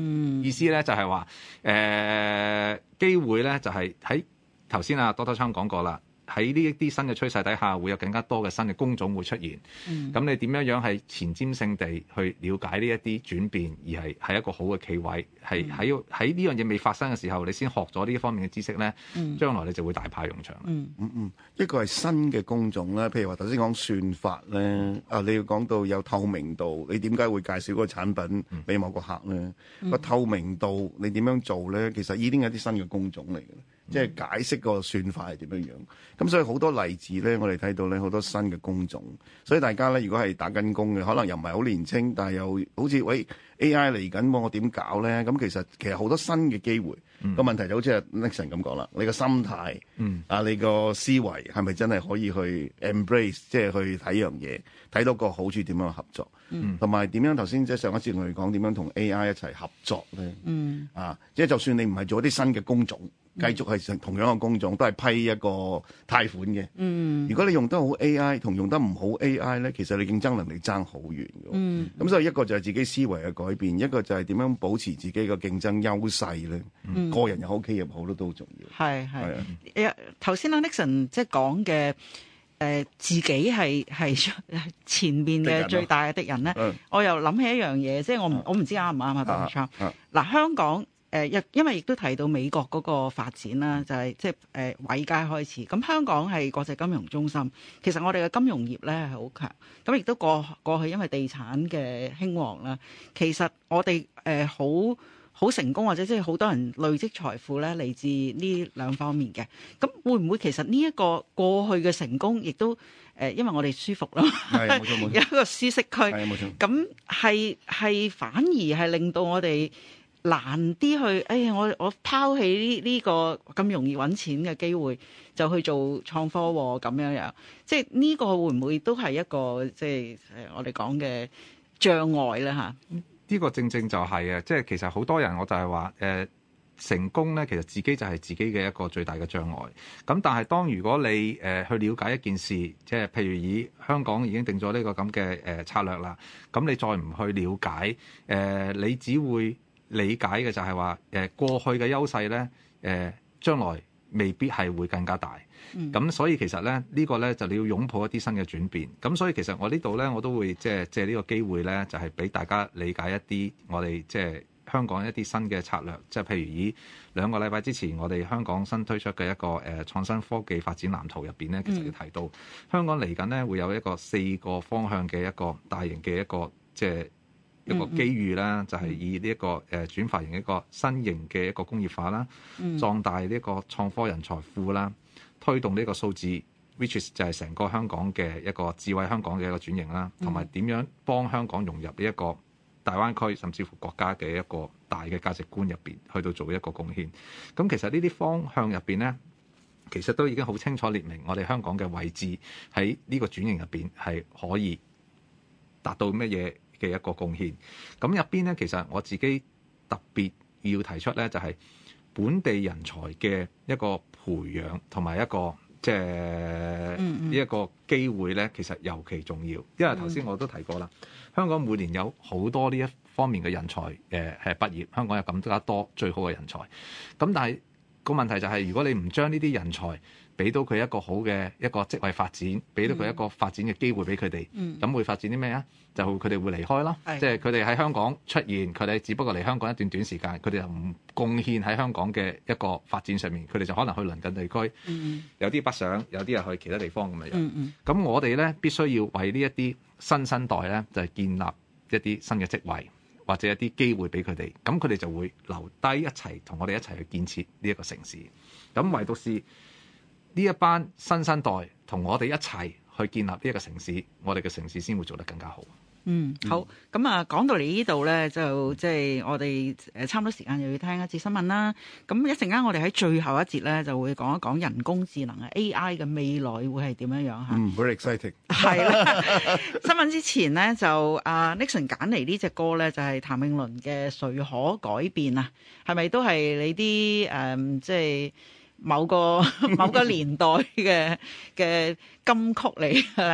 嗯， 意思咧就係話誒機會咧就係喺頭先阿 Doctor Chang 講過啦。喺呢一啲新嘅趨勢底下，會有更加多嘅新嘅工種會出現。咁、嗯、你點樣樣係前瞻性地去了解呢一啲轉變，而係係一個好嘅企位，係喺喺呢樣嘢未發生嘅時候，你先學咗呢一方面嘅知識咧，嗯、將來你就會大派用場。 嗯嗯嗯，一個係新嘅工種咧，譬如話頭先講算法咧，啊你要講到有透明度，你點解會介紹嗰個產品俾某個客咧？個、嗯、透明度你點樣做咧？其實已經係一啲新嘅工種嚟嘅。即係解釋個算法係點樣樣，咁所以好多例子咧，我哋睇到咧好多新嘅工種，所以大家咧如果係打緊工嘅，可能又唔係好年青，但係又好似喂 A I 嚟緊，我點搞咧？咁其實其實好多新嘅機會，個、嗯、問題就好似阿 Nixon 咁講啦，你個心態，嗯、啊你個思維係咪真係可以去 embrace，即係去睇樣嘢，睇到個好處點樣合作，同埋點樣頭先即係上一節我哋講點樣同 A I 一齊合作咧，嗯、啊即係就算你唔係做一啲新嘅工種。繼續係同樣嘅工種，都係批一個貸款嘅。嗯，如果你用得好 A I 同用得唔好 A I 咧，其實你競爭能力爭好遠嘅。嗯，咁所以一個就係自己思維嘅改變，一個就係點樣保持自己嘅競爭優勢咧。嗯、個人又好，企業好都都好重要。係係。誒頭先阿 Nixon 即係講嘅誒，自己係係前面嘅最大嘅敵人咧。嗯、我又諗起一樣嘢，即係我唔、啊、我唔知啱唔啱啊 Doctor Chang 嗱，香港。誒，因因為亦都提到美國嗰個發展啦，就係即係誒偉佳開始。咁香港係國際金融中心，其實我哋嘅金融業咧係好強。咁亦都過過去，因為地產嘅興旺啦，其實我哋誒好好成功，或者即係好多人累積財富咧，嚟自呢兩方面嘅。咁會唔會其實呢一個過去嘅成功，亦都誒因為我哋舒服啦， 係冇錯冇錯， 有一個舒適區， 係冇錯。 咁係係反而係令到我哋難啲去，哎呀！我我拋棄呢呢個咁容易揾錢嘅機會，就去做創科喎，咁樣樣，即係呢個會唔會都係一個即係誒我哋講嘅障礙咧嚇？ 呢個正正就係啊，即係其實好多人我就係話誒成功咧，其實自己就係自己嘅一個最大嘅障礙。咁但係當如果你誒、呃、去了解一件事，即係譬如以香港已經定咗呢個咁嘅誒策略啦，咁你再唔去了解誒、呃，你只會理解嘅就係話誒過去嘅優勢咧，誒、呃、將來未必係會更加大。咁、嗯、所以其實咧呢、呢個咧就你要擁抱一啲新嘅轉變。咁所以其實我呢度咧我都會即係借呢個機會咧，就係、是、俾大家理解一啲我哋即係香港一啲新嘅策略。即係譬如以兩個禮拜之前我哋香港新推出嘅一個誒、呃、創新科技發展藍圖入邊咧，其實要提到、嗯、香港嚟緊咧會有一個四個方向嘅一個大型嘅一個即係。一個機遇啦，就係、是、以呢一個誒轉化型一個新型嘅一個工業化啦，嗯、壯大呢個創科人才庫啦，推動呢個數字 ，which is 就係成個香港嘅一個智慧香港嘅一個轉型啦，同埋點樣幫香港融入呢一個大灣區甚至乎國家嘅一個大嘅價值觀入邊，去到做一個貢獻。咁其實呢啲方向入邊咧，其實都已經好清楚列明我哋香港嘅位置喺呢個轉型入邊係可以達到乜嘢嘅一個貢獻。咁入邊咧，其實我自己特別要提出咧，就係本地人才嘅一個培養同埋一個即係呢一個機會咧，其實尤其重要。因為頭先我都提過啦，香港每年有好多呢一方面嘅人才誒係畢業，香港有咁加多最好嘅人才。咁但係個問題就係，如果你唔將呢啲人才俾到佢一個好嘅一個職位發展，俾到佢一個發展嘅機會俾佢哋，咁、嗯、會發展啲咩啊？就佢哋會離開咯，即係佢哋喺香港出現，佢哋只不過嚟香港一段短時間，佢哋就唔貢獻喺香港嘅一個發展上面，佢哋就可能去鄰近地區，嗯、有啲北上，有啲又去其他地方咁樣樣。咁、嗯嗯、我哋咧必須要為呢一啲新生代咧，就係、是、建立一啲新嘅職位或者一啲機會俾佢哋，咁佢哋就會留低一齊同我哋一齊去建設呢一個城市。咁唯獨是呢一班新生代同我哋一齊去建立呢一個城市，我哋嘅城市先會做得更加好。 嗯，好。咁啊，講到嚟呢度咧，就即係我哋誒差唔多時間又要聽一節新聞啦。咁一陣間我哋喺最後一節咧，就會講一講人工智能啊 A I 嘅未來會係點樣樣嚇。 嗯 very exciting。係啦。新聞之前咧，就阿 Nixon 揀嚟呢隻歌咧，就係譚詠麟嘅《誰可改變》啊，係咪都係你啲誒即係某個某個年代嘅嘅金曲嚟嘅咧？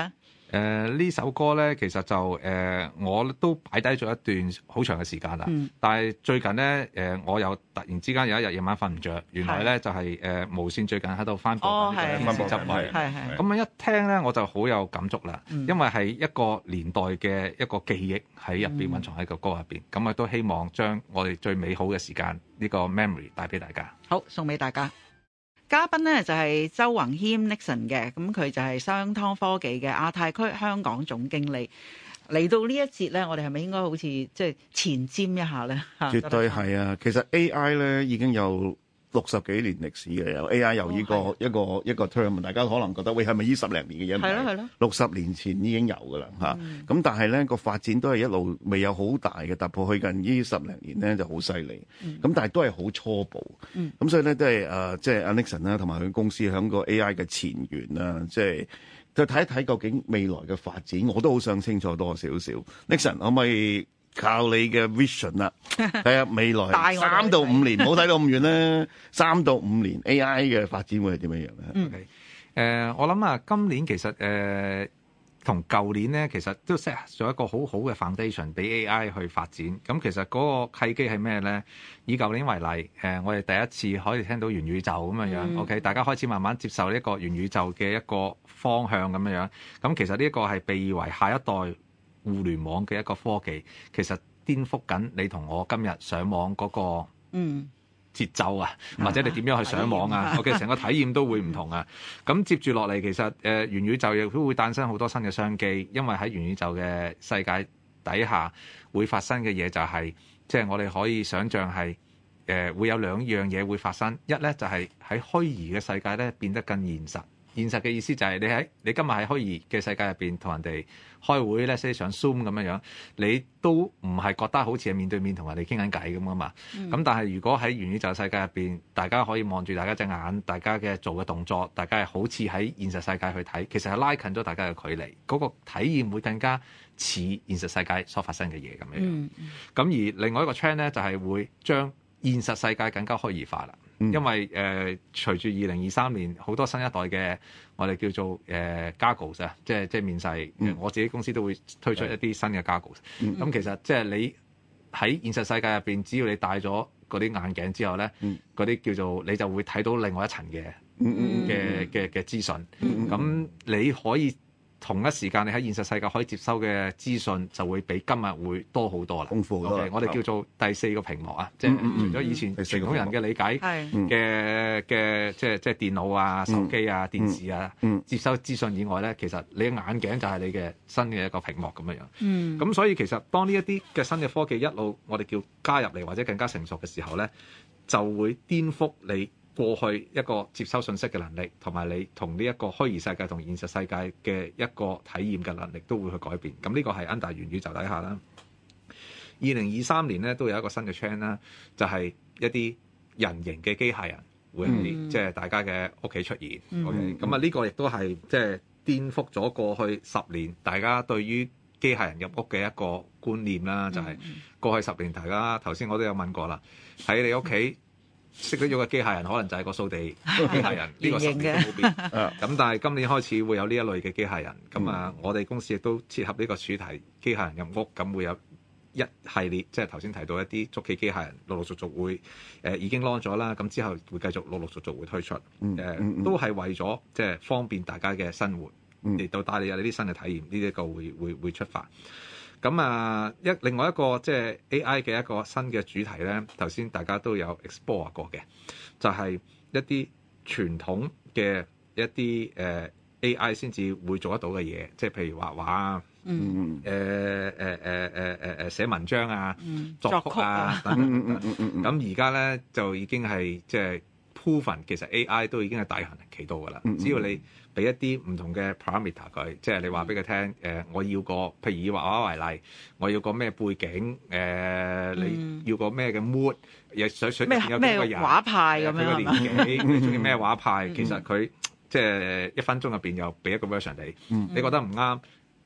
誒呢、呃、首歌咧，其實就誒、呃、我都擺低咗一段好長嘅時間啦。嗯、但係最近咧，誒、呃、我又突然之間有一日夜晚瞓唔着，原來咧是就係、是、誒、呃、無線最近喺度翻播緊呢個天使執位。係係。咁啊一聽咧，我就好有感觸啦，嗯、因為係一個年代嘅一個記憶喺入邊蘊藏喺個歌入邊。咁啊、嗯、都希望將我哋最美好嘅時間呢、呢個 memory 帶俾大家。 好，送俾大家。嘉賓咧就係、是、周宏謙 Nixon 嘅，咁佢就係商湯科技嘅亞太區香港總經理。嚟到呢一節咧，我哋係咪應該好似即係前瞻一下咧？ 絕對係啊！其實 A I 咧已經有六十幾年歷史嘅，有 A I 由呢、這個、哦、一個一個 term， 大家可能覺得喂係咪呢十零年嘅嘢？係咯係咯，六十年前已經有㗎啦嚇。咁、嗯、但係咧個發展都係一路未有好大嘅突破，去近呢十零年咧就好犀利。咁、嗯、但係都係好初步。咁、嗯、所以咧都係誒，即係阿 Nixon 啦，同埋佢公司喺個 A I 嘅前沿啦，即係就睇一睇究竟未來嘅發展，我都好想清楚多少少。Nixon 可唔可以？靠你嘅 vision 啦，睇下未來三到五年，唔好睇到咁遠啦。三到五年 A I 嘅發展會係點樣樣咧？ 嗯，誒、呃，我諗啊，今年其實誒同舊年咧，其實都 set 咗一個好好嘅 foundation 俾 A I 去發展。咁其實嗰個契機係咩咧？以舊年為例，誒、呃，我哋第一次可以聽到元宇宙咁樣樣。嗯、OK，大家開始慢慢接受呢一個元宇宙嘅一個方向咁樣樣。咁其實呢一個係被譽為下一代互聯網嘅一個科技，其實顛覆緊你同我今日上網嗰個節奏啊，嗯、或者你點樣去上網啊，我嘅成個體驗都會唔同啊。咁、嗯、接住落嚟，其實誒、呃、元宇宙亦都會誕生好多新嘅商機，因為喺元宇宙嘅世界底下會發生嘅嘢就係、是，即係我哋可以想像係誒、呃、會有兩樣嘢會發生，一咧就係、是、喺虛擬嘅世界咧變得更現實。現實嘅意思就係你喺你今日喺虛擬嘅世界入邊同人哋開會咧，即係上 Zoom 咁樣樣，你都唔係覺得好似係面對面同人哋傾緊偈咁啊嘛。咁、嗯、但係如果喺元宇宙世界入邊，大家可以望住大家隻眼，大家嘅做嘅動作，大家係好似喺現實世界去睇，其實係拉近咗大家嘅距離，嗰、那個體驗會更加似現實世界所發生嘅嘢咁樣。咁、嗯嗯、而另外一個 trend 咧，就係、是、會將現實世界更加虛擬化啦。因為誒、呃、隨住二零二三年好多新一代嘅我哋叫做誒 Goggles 啊，即係即係面世，嗯、我自己公司都會推出一啲新嘅 Goggles。咁、嗯嗯、其實即係你喺現實世界入邊，只要你戴咗嗰啲眼鏡之後咧，嗰啲、嗯、叫做你就會睇到另外一層嘅嘅嘅嘅資訊。咁、嗯嗯、你可以同一時間你喺現實世界可以接收嘅資訊就會比今日會多好多啦，豐富好多。Okay, 我哋叫做第四個屏幕啊，即係除咗以前傳統人嘅理解嘅嘅，即係即係電腦啊、手機啊、電視啊，嗯嗯、接收資訊以外咧，其實你嘅眼鏡就係你嘅新嘅一個屏幕咁樣樣。咁、嗯、所以其實當呢一啲嘅新嘅科技一路我哋叫加入嚟或者更加成熟嘅時候咧，就會顛覆你過去一個接收信息嘅能力，同埋你同呢一個虛擬世界同現實世界嘅一個體驗嘅能力都會去改變。咁呢個係 under 元宇宙底下啦。二零二三年咧都有一個新嘅 trend 啦，就係一啲人形嘅機械人會喺即係大家嘅屋企出現。嗯、OK，咁啊呢個亦都係即係顛覆咗過去十年大家對於機械人入屋嘅一個觀念啦。就係、是、過去十年大家頭先我都有問過啦，喺你屋企識得咗嘅機械人可能就係個掃地機械人，呢個十年都冇變。咁但係今年開始會有呢一類嘅機械人。咁啊，我哋公司亦都切合呢個主題，機械人入屋，咁會有一系列，即係頭先提到一啲捉棋機械人，陸陸續續會誒、呃、已經 launch 咗啦。咁之後會繼續陸陸續續會推出。誒、呃嗯嗯、都係為咗即係方便大家嘅生活，嚟到帶你有呢啲新嘅體驗。呢、這、一個會會會出發。咁啊，一另外一個即係 A I 嘅一個新嘅主題咧，頭先大家都有 explore 過嘅，就係、是、一啲傳統嘅一啲誒、呃、A I 先至會做得到嘅嘢，即係譬如畫畫啊，誒誒誒誒誒誒寫文章啊，嗯、作曲啊等等等等。咁而家咧就已經係即係 proven，其實 A I 都已經係大行其道㗎啦。嗯嗯、只要你俾一啲唔同嘅 parameter 佢，即係你話俾佢聽，誒、呃，我要個，譬如以畫畫為例，我要個咩背景，誒、呃，嗯、你要個咩嘅 mood，又想想有幾個人，咩畫派咁樣， 佢個年紀，你中意咩畫派？其實佢即係一分鐘入邊又俾一個 version 你，嗯、你覺得唔啱，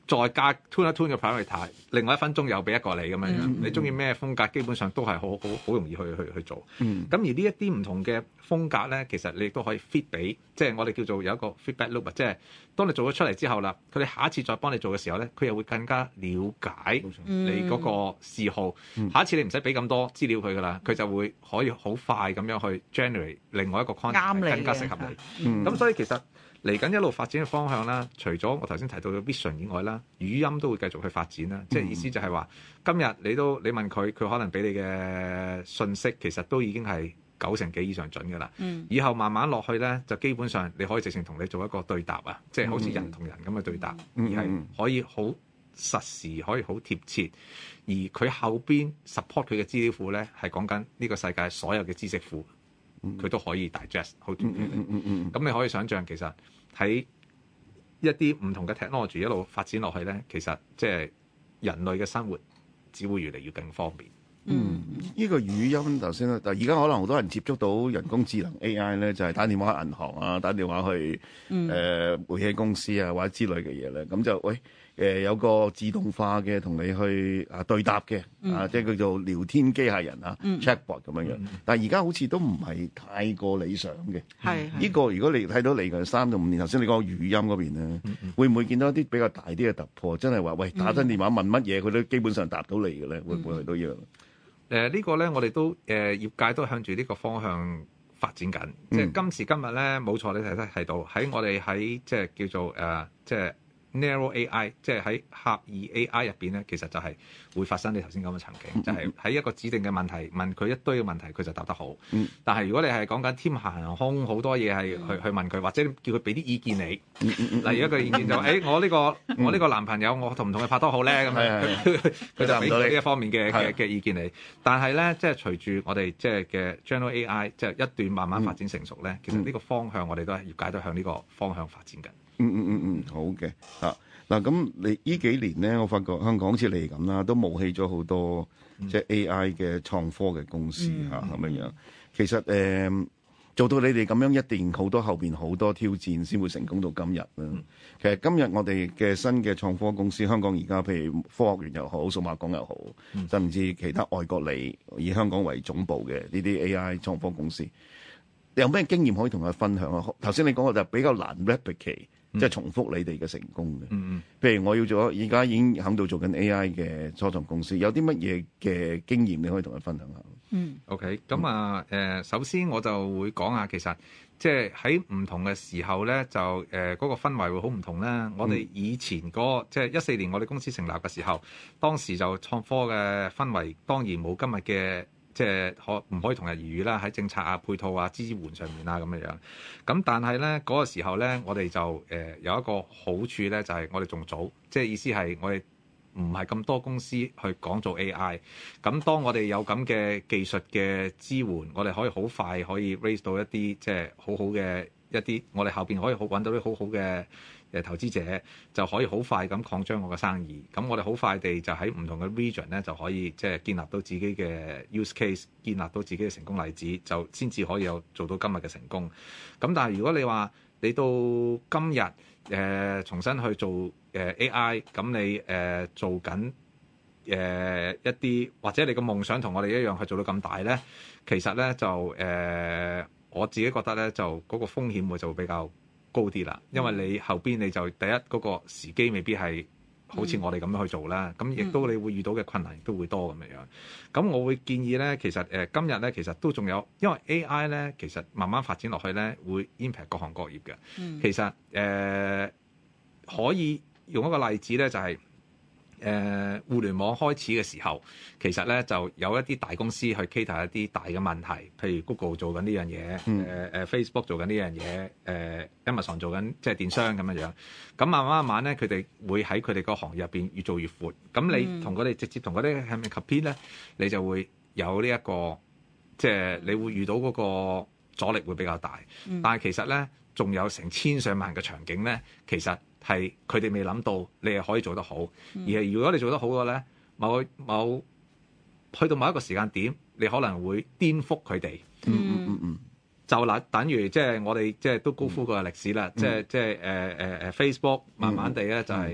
再加 tune 一 tune 嘅 priority， 另外一分鐘又俾一個你咁樣樣。 嗯、 你中意咩風格，基本上都係好好好容易去去去做。咁、 嗯、 而呢一啲唔同嘅風格咧，其實你亦都可以 feed 俾，即係我哋叫做有一個 feedback loop，即係當你做咗出嚟之後啦，佢哋下一次再幫你做嘅時候咧，佢又會更加了解你嗰個嗜好。 嗯、 下一次你唔使俾咁多資料佢噶啦，佢就會可以好快咁樣去 generate 另外一個 content 更加適合你。咁、嗯、所以其實嚟緊一路發展嘅方向啦，除咗我頭先提到嘅 vision 以外啦，語音都會繼續去發展啦。嗯、即係意思就係話，今日你都你問佢，佢可能俾你嘅信息其實都已經係九成幾以上準㗎啦。嗯、以後慢慢落去咧，就基本上你可以直情同你做一個對答啊，嗯、即係好似人同人咁嘅對答，嗯、而係可以好實時，可以好貼切。而佢後邊 support 佢嘅資料庫咧，係講緊呢個世界所有嘅知識庫。佢都可以 digest 好短嘅，咁、嗯嗯嗯、你可以想象其實喺一啲唔同嘅 technology 一路發展落去咧，其實即係人類嘅生活只會越嚟越更方便。 嗯，呢、這個語音頭先啦，但而家可能好多人接觸到人工智能 A I 咧，就係、是、打電話去銀行啊，打電話去誒、嗯呃、煤氣公司啊或者之類嘅嘢咧，咁就喂。誒、呃、有個自動化嘅同你去啊對答嘅、嗯、啊，即係叫做聊天機械人啊、嗯、chatbot 咁樣樣。嗯、但係而家好似都唔係太過理想嘅。係呢、嗯、個如果你睇到嚟緊三到五年，頭先你講語音嗰邊咧，嗯嗯、會唔會見到一啲比較大啲嘅突破？真係話喂打親電話問乜嘢，佢都基本上答到你嘅咧，會唔會係都要？誒、 呃這個、呢個咧，我哋都誒、呃、業界都向住呢個方向發展緊。嗯、即係今時今日咧，冇錯，你提得提到喺我哋喺即係叫做誒、呃、即係。Narrow A I 即係喺狹義 A I 入邊咧，其實就係會發生你頭先講嘅場景，嗯、就係喺一個指定嘅問題問佢一堆嘅問題，佢就答得好。嗯、但係如果你係講緊天馬行空好多嘢係去去問佢，或者叫佢俾啲意見你，嗯嗯嗯、例如一個意見就話、是：誒、欸、我呢、呢個、嗯、我呢個男朋友，我同唔同佢拍拖好咧？咁樣佢就俾到呢一方面嘅嘅嘅意見你。但係咧，即係隨住我哋即係嘅 General A I 即係一段慢慢發展成熟咧，嗯、其實呢個方向我哋都係業界都向呢個方向發展緊。 嗯嗯嗯嗯，好嘅啊嗱，咁你呢幾年咧，我發覺香港好似你咁啦，都冒起咗好多、嗯、即係 A I 嘅創科嘅公司嚇咁樣樣。其實誒、呃、做到你哋咁樣，一定好多後邊好多挑戰先會成功到今日啦。嗯、其實今日我哋嘅新嘅創科公司，香港而家譬如科學園又好，數碼港又好，嗯、甚至其他外國嚟以香港為總部嘅呢啲 A I 創科公司，有咩經驗可以同佢分享啊？頭先你講嘅就比較難 replicate。即係重複你哋嘅成功嘅，嗯、譬如我要做，而家已經喺度做緊 A I 嘅初創公司，有啲乜嘢嘅經驗你可以同佢分享下？ 嗯，OK，咁啊，誒、呃，首先我就會講下，其實即係喺唔同嘅時候咧，就誒嗰、呃那個氛圍會好唔同啦。我哋以前嗰、那個即係一四年我哋公司成立嘅時候，當時就創科嘅氛圍當然冇今日嘅。即係可唔可以同日而語啦？喺政策啊、配套啊、支援上面啊咁樣樣。咁但係咧嗰個時候咧，我哋就誒、呃、有一個好處咧，就係、是、我哋仲早，即係意思係我哋唔係咁多公司去講做 A I。咁當我哋有咁嘅技術嘅支援，我哋可以好快可以 raise 到一啲即係好好嘅一啲，我哋後邊可以好揾到啲好好嘅。誒投資者就可以好快咁擴張我嘅生意，咁我哋好快地就喺唔同嘅 region 咧就可以即係建立到自己嘅 use case， 建立到自己嘅成功例子，就先至可以有做到今日嘅成功。咁但係如果你話你到今日誒、呃、重新去做誒 A I，咁你誒、呃、做緊誒、呃、一啲或者你嘅夢想同我哋一樣去做到咁大咧，其實咧就誒、呃、我自己覺得咧就嗰個風險會就會比較高啲啦，因為你後邊你就第一嗰、那個時機未必係好似我哋咁樣去做啦，咁亦、嗯、都你會遇到嘅困難亦都會多咁樣樣。咁我會建議咧，其實誒、呃、今日咧其實都仲有，因為 A I 咧其實慢慢發展落去咧會 impact 各行各業嘅。嗯、其實誒、呃、可以用一個例子咧，就係、是。誒、呃、互聯網開始嘅時候，其實咧就有一啲大公司去 cater 一啲大嘅問題，譬如 Google 做緊呢樣嘢，誒誒、嗯呃、Facebook 做緊呢樣嘢，誒、呃、Amazon 做緊即係電商咁樣樣。咁慢慢慢慢咧，佢哋會喺佢哋個行業入邊越做越闊。咁你同佢哋直接同嗰啲係咪 compete 咧，你就會有呢、這、一個，即係你會遇到嗰個阻力會比較大。嗯、但係其實咧，仲有成千上萬嘅場景咧，其實。係佢哋未諗到，你係可以做得好。嗯、而係如果你做得好嘅咧，某某去到某一個時間點，你可能會顛覆佢哋。嗯嗯嗯嗯，就嗱，等於即係我哋即係都高呼過嘅歷史啦。即係即係誒誒誒 Facebook 慢慢地咧就係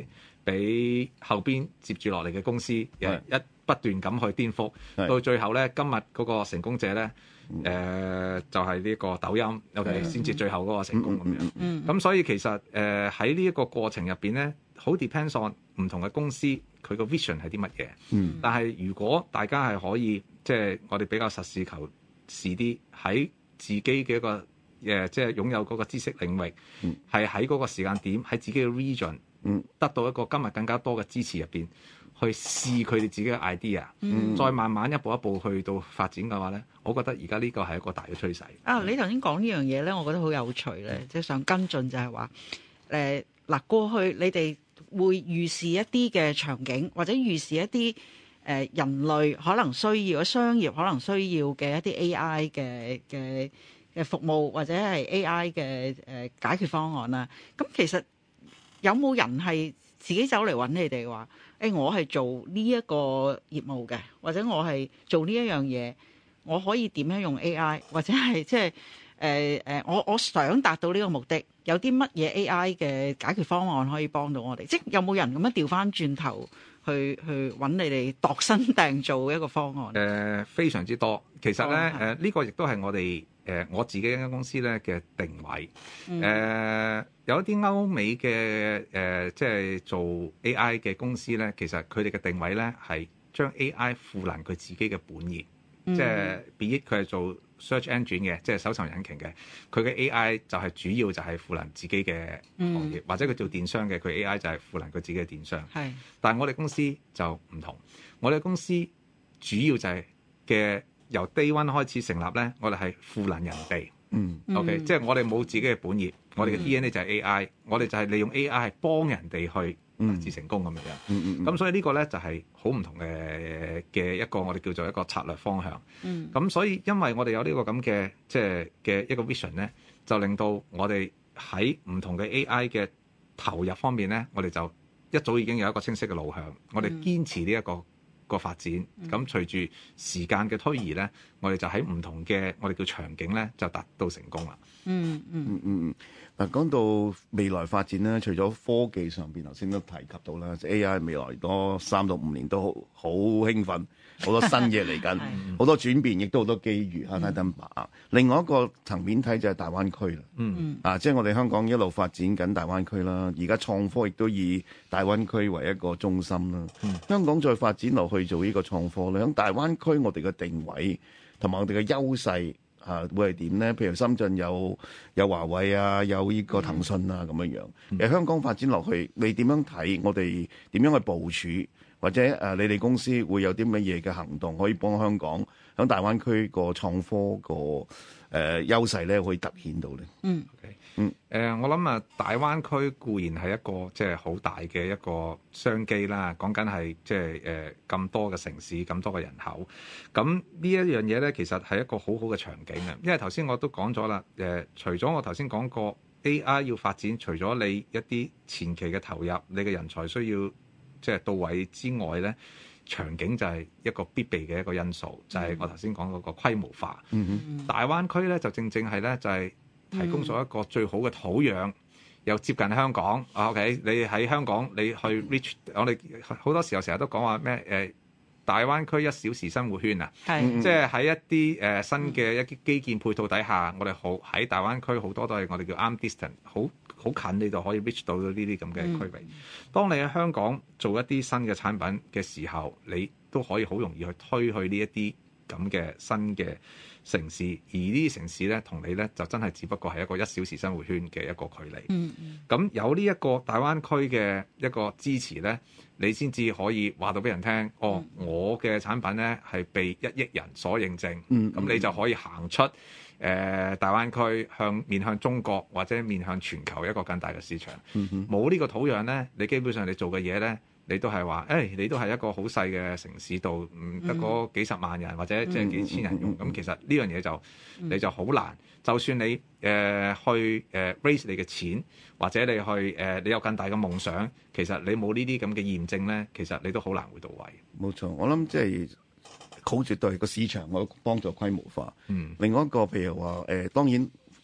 俾後邊接住落嚟嘅公司，一不斷咁去顛覆，到最後咧，今日嗰個成功者咧，誒、呃、就係、是、呢個抖音，OK 先至最後嗰個成功咁樣。咁、嗯嗯、所以其實誒喺呢一個過程入邊咧，好 depends on 唔同嘅公司佢個 vision 係啲乜嘢。嗯、但係如果大家係可以，即、就、係、是、我哋比較實事求是啲，喺自己嘅一個誒，即係擁有嗰個知識領域，係喺嗰個時間點喺自己嘅 region、嗯、得到一個今日更加多嘅支持入邊。去試佢哋自己嘅 idea，、嗯、再慢慢一步一步去到發展嘅話咧，我覺得而家呢個係一個大嘅趨勢。啊， 你頭先講呢樣嘢咧，我覺得好有趣咧，即係想跟進就係話，誒嗱過去你哋會預示一啲嘅場景，或者預示一啲誒、呃、人類可能需要、商業可能需要嘅一啲 A I 嘅嘅嘅服務，或者係 A I 嘅誒、呃、解決方案啦。咁其實有冇人係自己走嚟揾你哋話？誒、欸，我係做呢一個業務嘅，或者我係做呢一樣嘢，我可以點樣用 A I， 或者係即係誒誒，我我想達到呢個目的，有啲乜嘢 A I 嘅解決方案可以幫到我哋？即係有冇人咁樣調翻轉頭去去揾你哋度身訂造一個方案？ 誒、呃，非常之多。其實咧，誒、哦、呢、呃這個亦都係我哋誒、呃、我自己一間公司咧嘅定位。誒、嗯呃，有一啲歐美嘅誒、呃，即係做 A I 嘅公司咧，其實佢哋嘅定位咧係將 A I 賦能佢自己嘅本業，嗯、即係 be it 佢係做 search engine 嘅，即係搜尋引擎嘅，佢嘅 A I 就係主要就係賦能自己嘅行業，嗯、或者佢做電商嘅，佢 A I 就係賦能佢自己嘅電商。係，但係我哋公司就唔同，我哋公司主要就係嘅。由 day one 開始成立咧，我哋係賦能人哋。嗯，OK，嗯即係我哋冇自己嘅本業，嗯、我哋嘅 D N A 就係 A I，、嗯、我哋就係利用 A I 係幫人哋去達至成功咁樣。嗯嗯咁、嗯、所以呢個咧就係好唔同嘅嘅一個我哋叫做一個策略方向。嗯。咁所以因為我哋有呢個咁嘅即係嘅一個 vision 咧，就令到我哋喺唔同嘅 A I 嘅投入方面咧，我哋就一早已經有一個清晰嘅路向，我哋堅持呢、這、一個。個發展咁，隨住時間嘅推移咧，我哋就喺唔同嘅我哋叫場景咧，就達到成功啦。嗯嗯嗯嗯。嗱，講到未來發展咧，除咗科技上邊，頭先都提及到啦，即係 A I 未來多三到五年都好好興奮，好多新嘢嚟緊，好多轉變，亦都好多機遇。哈哈登白。另外一個層面睇就係大灣區啦。嗯啊，即係我哋香港一路發展緊大灣區啦，而家創科亦都以大灣區為一個中心啦。嗯、香港再發展落去做呢個創科咧，喺大灣區我哋嘅定位同埋我哋嘅優勢。啊，會係點咧？譬如深圳有有華為啊，有呢個騰訊啊咁樣樣。其實香港發展落去，你點樣睇？我哋點樣去部署？或者誒、呃，你哋公司會有啲乜嘢嘅行動可以幫香港喺大灣區個創科個誒、呃、優勢咧，可以突顯到咧？嗯，okay. 嗯，誒、呃，我諗啊，大灣區固然係一個即係好大嘅一個商機啦。講緊係即係誒咁多嘅城市，咁多嘅人口。咁呢一樣嘢咧，其實係一個好好嘅場景啊。因為頭先我都講咗啦，誒、呃，除咗我頭先講過 A I 要發展，除咗你一啲前期嘅投入，你嘅人才需要。即係到位之外咧，場景就係一個必備嘅一個因素，就係、是、我頭先講嗰個規模化。嗯嗯、大灣區咧就正正係咧就係、是、提供咗一個最好嘅土壤，又接近香港。OK，你喺香港你去 reach，我哋好多時候成日都講話咩誒？大灣區一小時生活圈啊，係即係喺一啲誒、呃、新嘅一啲基建配套底下，我哋好喺大灣區好多都係我哋叫 arm distance，好好近你就可以 reach 到呢啲咁嘅區域。嗯、當你喺香港做一啲新嘅產品嘅時候，你都可以好容易去推去呢一啲咁嘅新嘅城市，而呢啲城市咧同你咧就真係只不過係一個一小時生活圈嘅一個距離。嗯嗯。咁有呢一個大灣區嘅一個支持咧，你先至可以話到俾人聽，哦，嗯、我嘅產品咧係被一億人所認證。嗯。咁你就可以行出誒、呃、大灣區，向面向中國或者面向全球一個更大嘅市場。嗯哼。冇呢個土壤咧，你基本上你做嘅嘢咧。你都係話，誒、哎，你都係一個好細嘅城市度，唔得嗰幾十萬人或者即係幾千人用，咁、嗯、其實呢樣嘢就你就好難。就算你誒、呃、去誒、呃、raise 你嘅錢，或者你去誒、呃、你有更大嘅夢想，其實你冇呢啲咁嘅驗證咧，其實你都好難會到位。 冇錯，我諗即係好絕對個市場，我幫助規模化。嗯，另外一個譬如話誒、呃，當然。誒、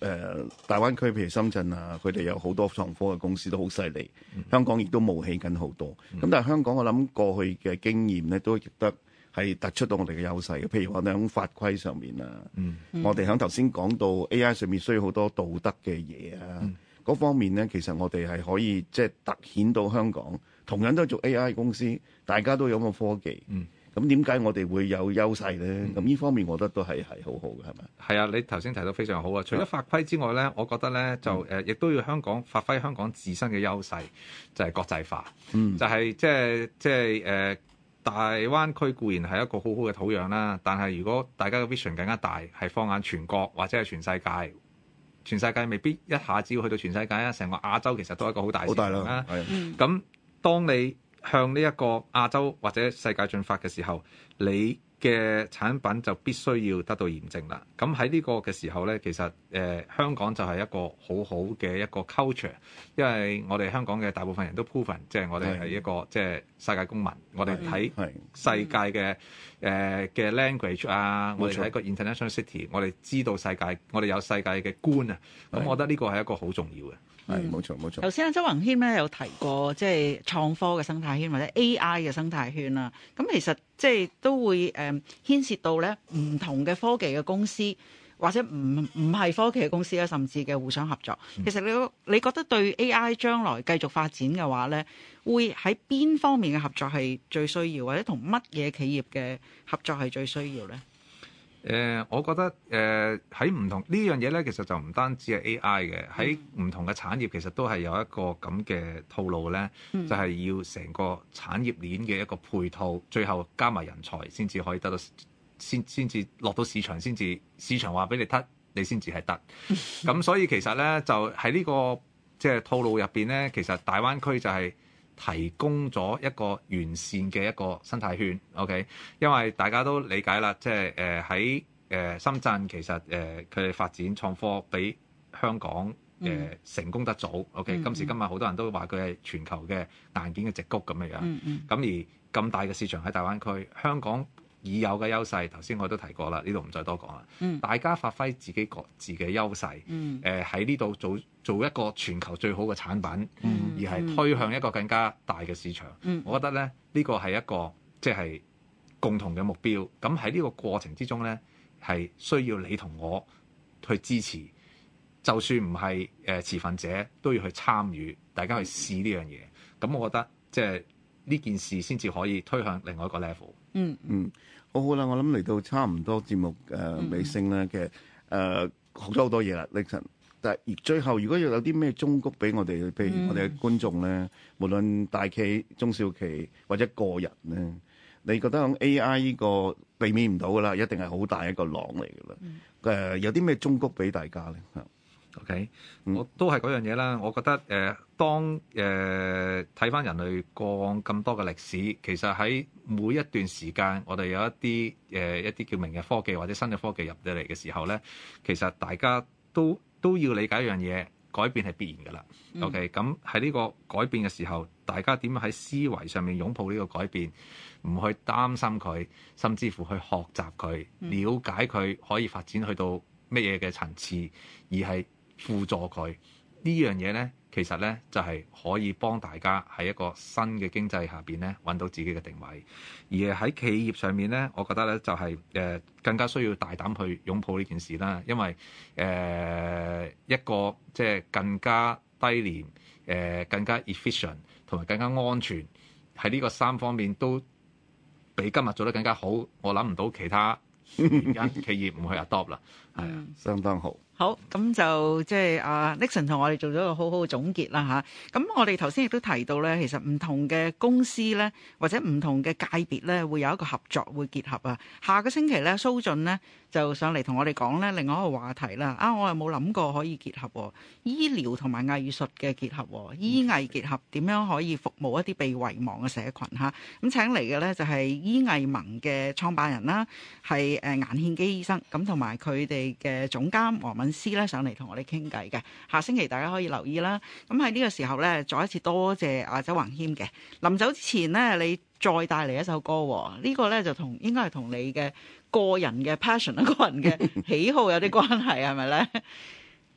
呃、大灣區，譬如深圳啊，佢哋有好多創科嘅公司都好犀利。香港亦都冒起緊好多。咁、嗯、但係香港我諗過去嘅經驗咧，都亦得係突出到我哋嘅優勢嘅。譬如我哋喺法規上面啊，嗯、我哋喺頭先講到 A I 上面需要好多道德嘅嘢啊，嗰、嗯、方面咧，其實我哋係可以即係突顯到香港同樣都做 A I 公司，大家都有個科技。嗯咁點解我哋會有優勢咧？咁呢、嗯、方面我覺得都係係好好嘅，係咪？ 係啊，你頭先提到非常好啊！除咗法規之外咧，我覺得咧就誒，亦、呃、都要香港發揮香港自身嘅優勢，就係、是、國際化。嗯，就係即係即係誒，大灣區固然係一個好好嘅土壤啦，但係如果大家嘅 vision 更加大，係放眼全國或者係全世界，全世界未必一下子要去到全世界啊！成個亞洲其實都係一個好大市場啦。係啊，咁、嗯、當你向呢一個亞洲或者世界進發嘅時候，你嘅產品就必須要得到驗證啦。咁喺呢個嘅時候咧，其實誒、呃、香港就係一個好好嘅一個 culture，因為我哋香港嘅大部分人都 proven，即係我哋係一個即係世界公民。我哋睇世界嘅誒嘅 language 啊，我哋係一個 international city，我哋知道世界，我哋有世界嘅觀啊。咁我覺得呢個係一個好重要嘅。 係冇錯冇錯。 頭先阿周宏謙咧有提過，即係創科嘅生態圈或者 A I 嘅生態圈啦。咁其實即係都會誒牽涉到咧唔同嘅科技嘅公司，或者唔唔係科技嘅公司咧，甚至嘅互相合作。其實你你覺得對 A I 將來繼續發展嘅話咧，會喺邊方面嘅合作係最需要，或者同乜嘢企業嘅合作係最需要咧？ 誒、呃，我覺得誒喺唔同呢樣嘢咧，其實就唔單止係 A I 嘅，喺唔同嘅產業其實都係有一個咁嘅套路咧，嗯、就係要成個產業鏈嘅一個配套，最後加埋人才先至可以得到，先先至落到市場，先至市場話俾你得，你先至係得。咁所以其實咧，就喺呢、這個即係、就是、套路入邊咧，其實大灣區就係提供咗一個完善嘅一個生態圈 ，OK？ 因為大家都理解啦，即係誒喺誒深圳其實誒佢哋發展創科比香港誒、呃、成功得早 ，OK？、嗯、今時今日好多人都話佢係全球嘅硬件嘅矽谷咁樣樣，咁、嗯嗯、而咁大嘅市場喺大灣區，香港已有嘅優勢，頭先我都提過啦，呢度唔再多講啦。嗯、大家發揮自己各自嘅優勢，誒喺呢度做做一個全球最好嘅產品，嗯、而係推向一個更加大嘅市場。嗯、我覺得咧，呢、呢個係一個即係、就是、共同嘅目標。咁喺呢個過程之中咧，係需要你同我去支持，就算唔係誒持份者，都要去參與，大家去試呢樣嘢。咁我覺得即係呢件事先至可以推向另外一個 level。 嗯嗯。好好啦，我諗嚟到差唔多節目誒、呃、尾聲咧，其實誒學咗好多嘢啦，Nixon。但係最後，如果要有啲咩忠告俾我哋，譬如我哋嘅觀眾咧，嗯、無論大企、中小企或者個人咧，你覺得喺 A I 呢個避免唔到噶啦，一定係好大一個浪嚟噶啦。誒、嗯呃，有啲咩忠告俾大家咧？嚇 ，OK，、嗯、我都係嗰樣嘢啦。我覺得誒、呃，當誒睇翻人類過往咁多嘅歷史，其實喺每一段時間，我哋有一啲誒、呃、一啲叫明日科技或者新嘅科技入咗嚟嘅時候咧，其實大家都都要理解一樣嘢，改變係必然㗎啦。嗯、OK，咁喺呢個改變嘅時候，大家點樣喺思維上面擁抱呢個改變，唔去擔心佢，甚至乎去學習佢，了解佢可以發展去到乜嘢嘅層次，而係輔助佢呢樣嘢咧，其實咧就係、是、可以幫大家喺一個新嘅經濟下邊咧揾到自己嘅定位，而喺企業上面咧，我覺得咧就係、是、誒、呃、更加需要大膽去擁抱呢件事啦，因為誒、呃、一個即係更加低廉、誒、呃、更加 efficient 同埋更加安全，喺呢個三方面都比今日做得更加好，我諗唔到其他原因企業唔去 adopt 啦，係啊， 相當好。 好，咁就即係阿 Nixon 同我哋做咗一個好好嘅總結啦嚇。咁我哋頭先亦都提到咧，其實唔同嘅公司咧，或者唔同嘅界別咧，會有一個合作會結合啊。下個星期咧，蘇雋咧就上嚟同我哋講咧另外一個話題啦。啊，我又冇諗過可以結合醫療同埋藝術嘅結合，醫藝結合點樣可以服務一啲被遺忘嘅社群嚇。咁請嚟嘅咧就係醫藝盟嘅創辦人啦，係誒顏憲基醫生，咁同埋佢哋嘅總監黃敏詩咧上嚟同我哋傾偈嘅，下星期大家可以留意啦。咁喺呢個時候咧，再一次多謝阿周宏謙嘅。臨走之前咧，你再帶嚟一首歌，呢、這個咧就同應該係同你嘅個人嘅 passion 啊，個人嘅喜好有啲關係，係咪咧？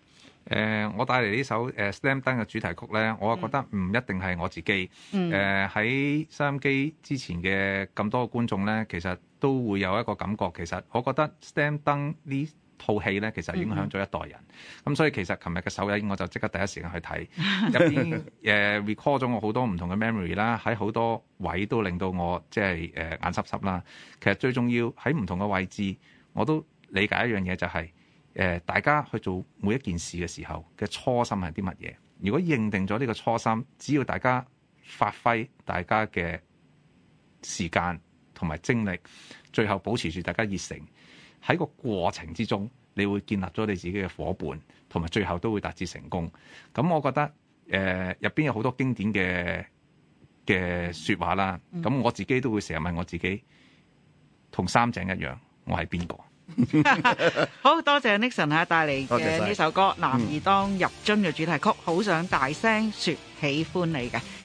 呃，我帶嚟呢首誒、呃《Slam Dunk》嘅主題曲咧，我覺得唔一定係我自己。誒喺、呃、收音機之前嘅咁多觀眾咧，其實都會有一個感覺。其實我覺得《Slam Dunk》呢套戲咧，其實影響咗一代人。咁、嗯、所以其實琴日嘅首映，我就即刻第一時間去睇，入邊誒 recall 咗我好多唔同嘅 memory 啦，喺好多位都令到我即係誒眼濕濕啦。其實最重要喺唔同嘅位置，我都理解一樣嘢就係、是。誒，大家去做每一件事嘅時候嘅初心係啲乜嘢？如果認定咗呢個初心，只要大家發揮大家嘅時間同埋精力，最後保持住大家熱誠，喺個過程之中，你會建立咗你自己嘅伙伴，同埋最後都會達至成功。咁我覺得誒入邊有好多經典嘅嘅説話啦。咁、嗯、我自己都會成日問我自己，同三井一樣，我係邊個？ 好多謝 Nixon 啊帶嚟嘅呢首歌《男兒當入樽》嘅主題曲，好想大聲說喜歡你嘅。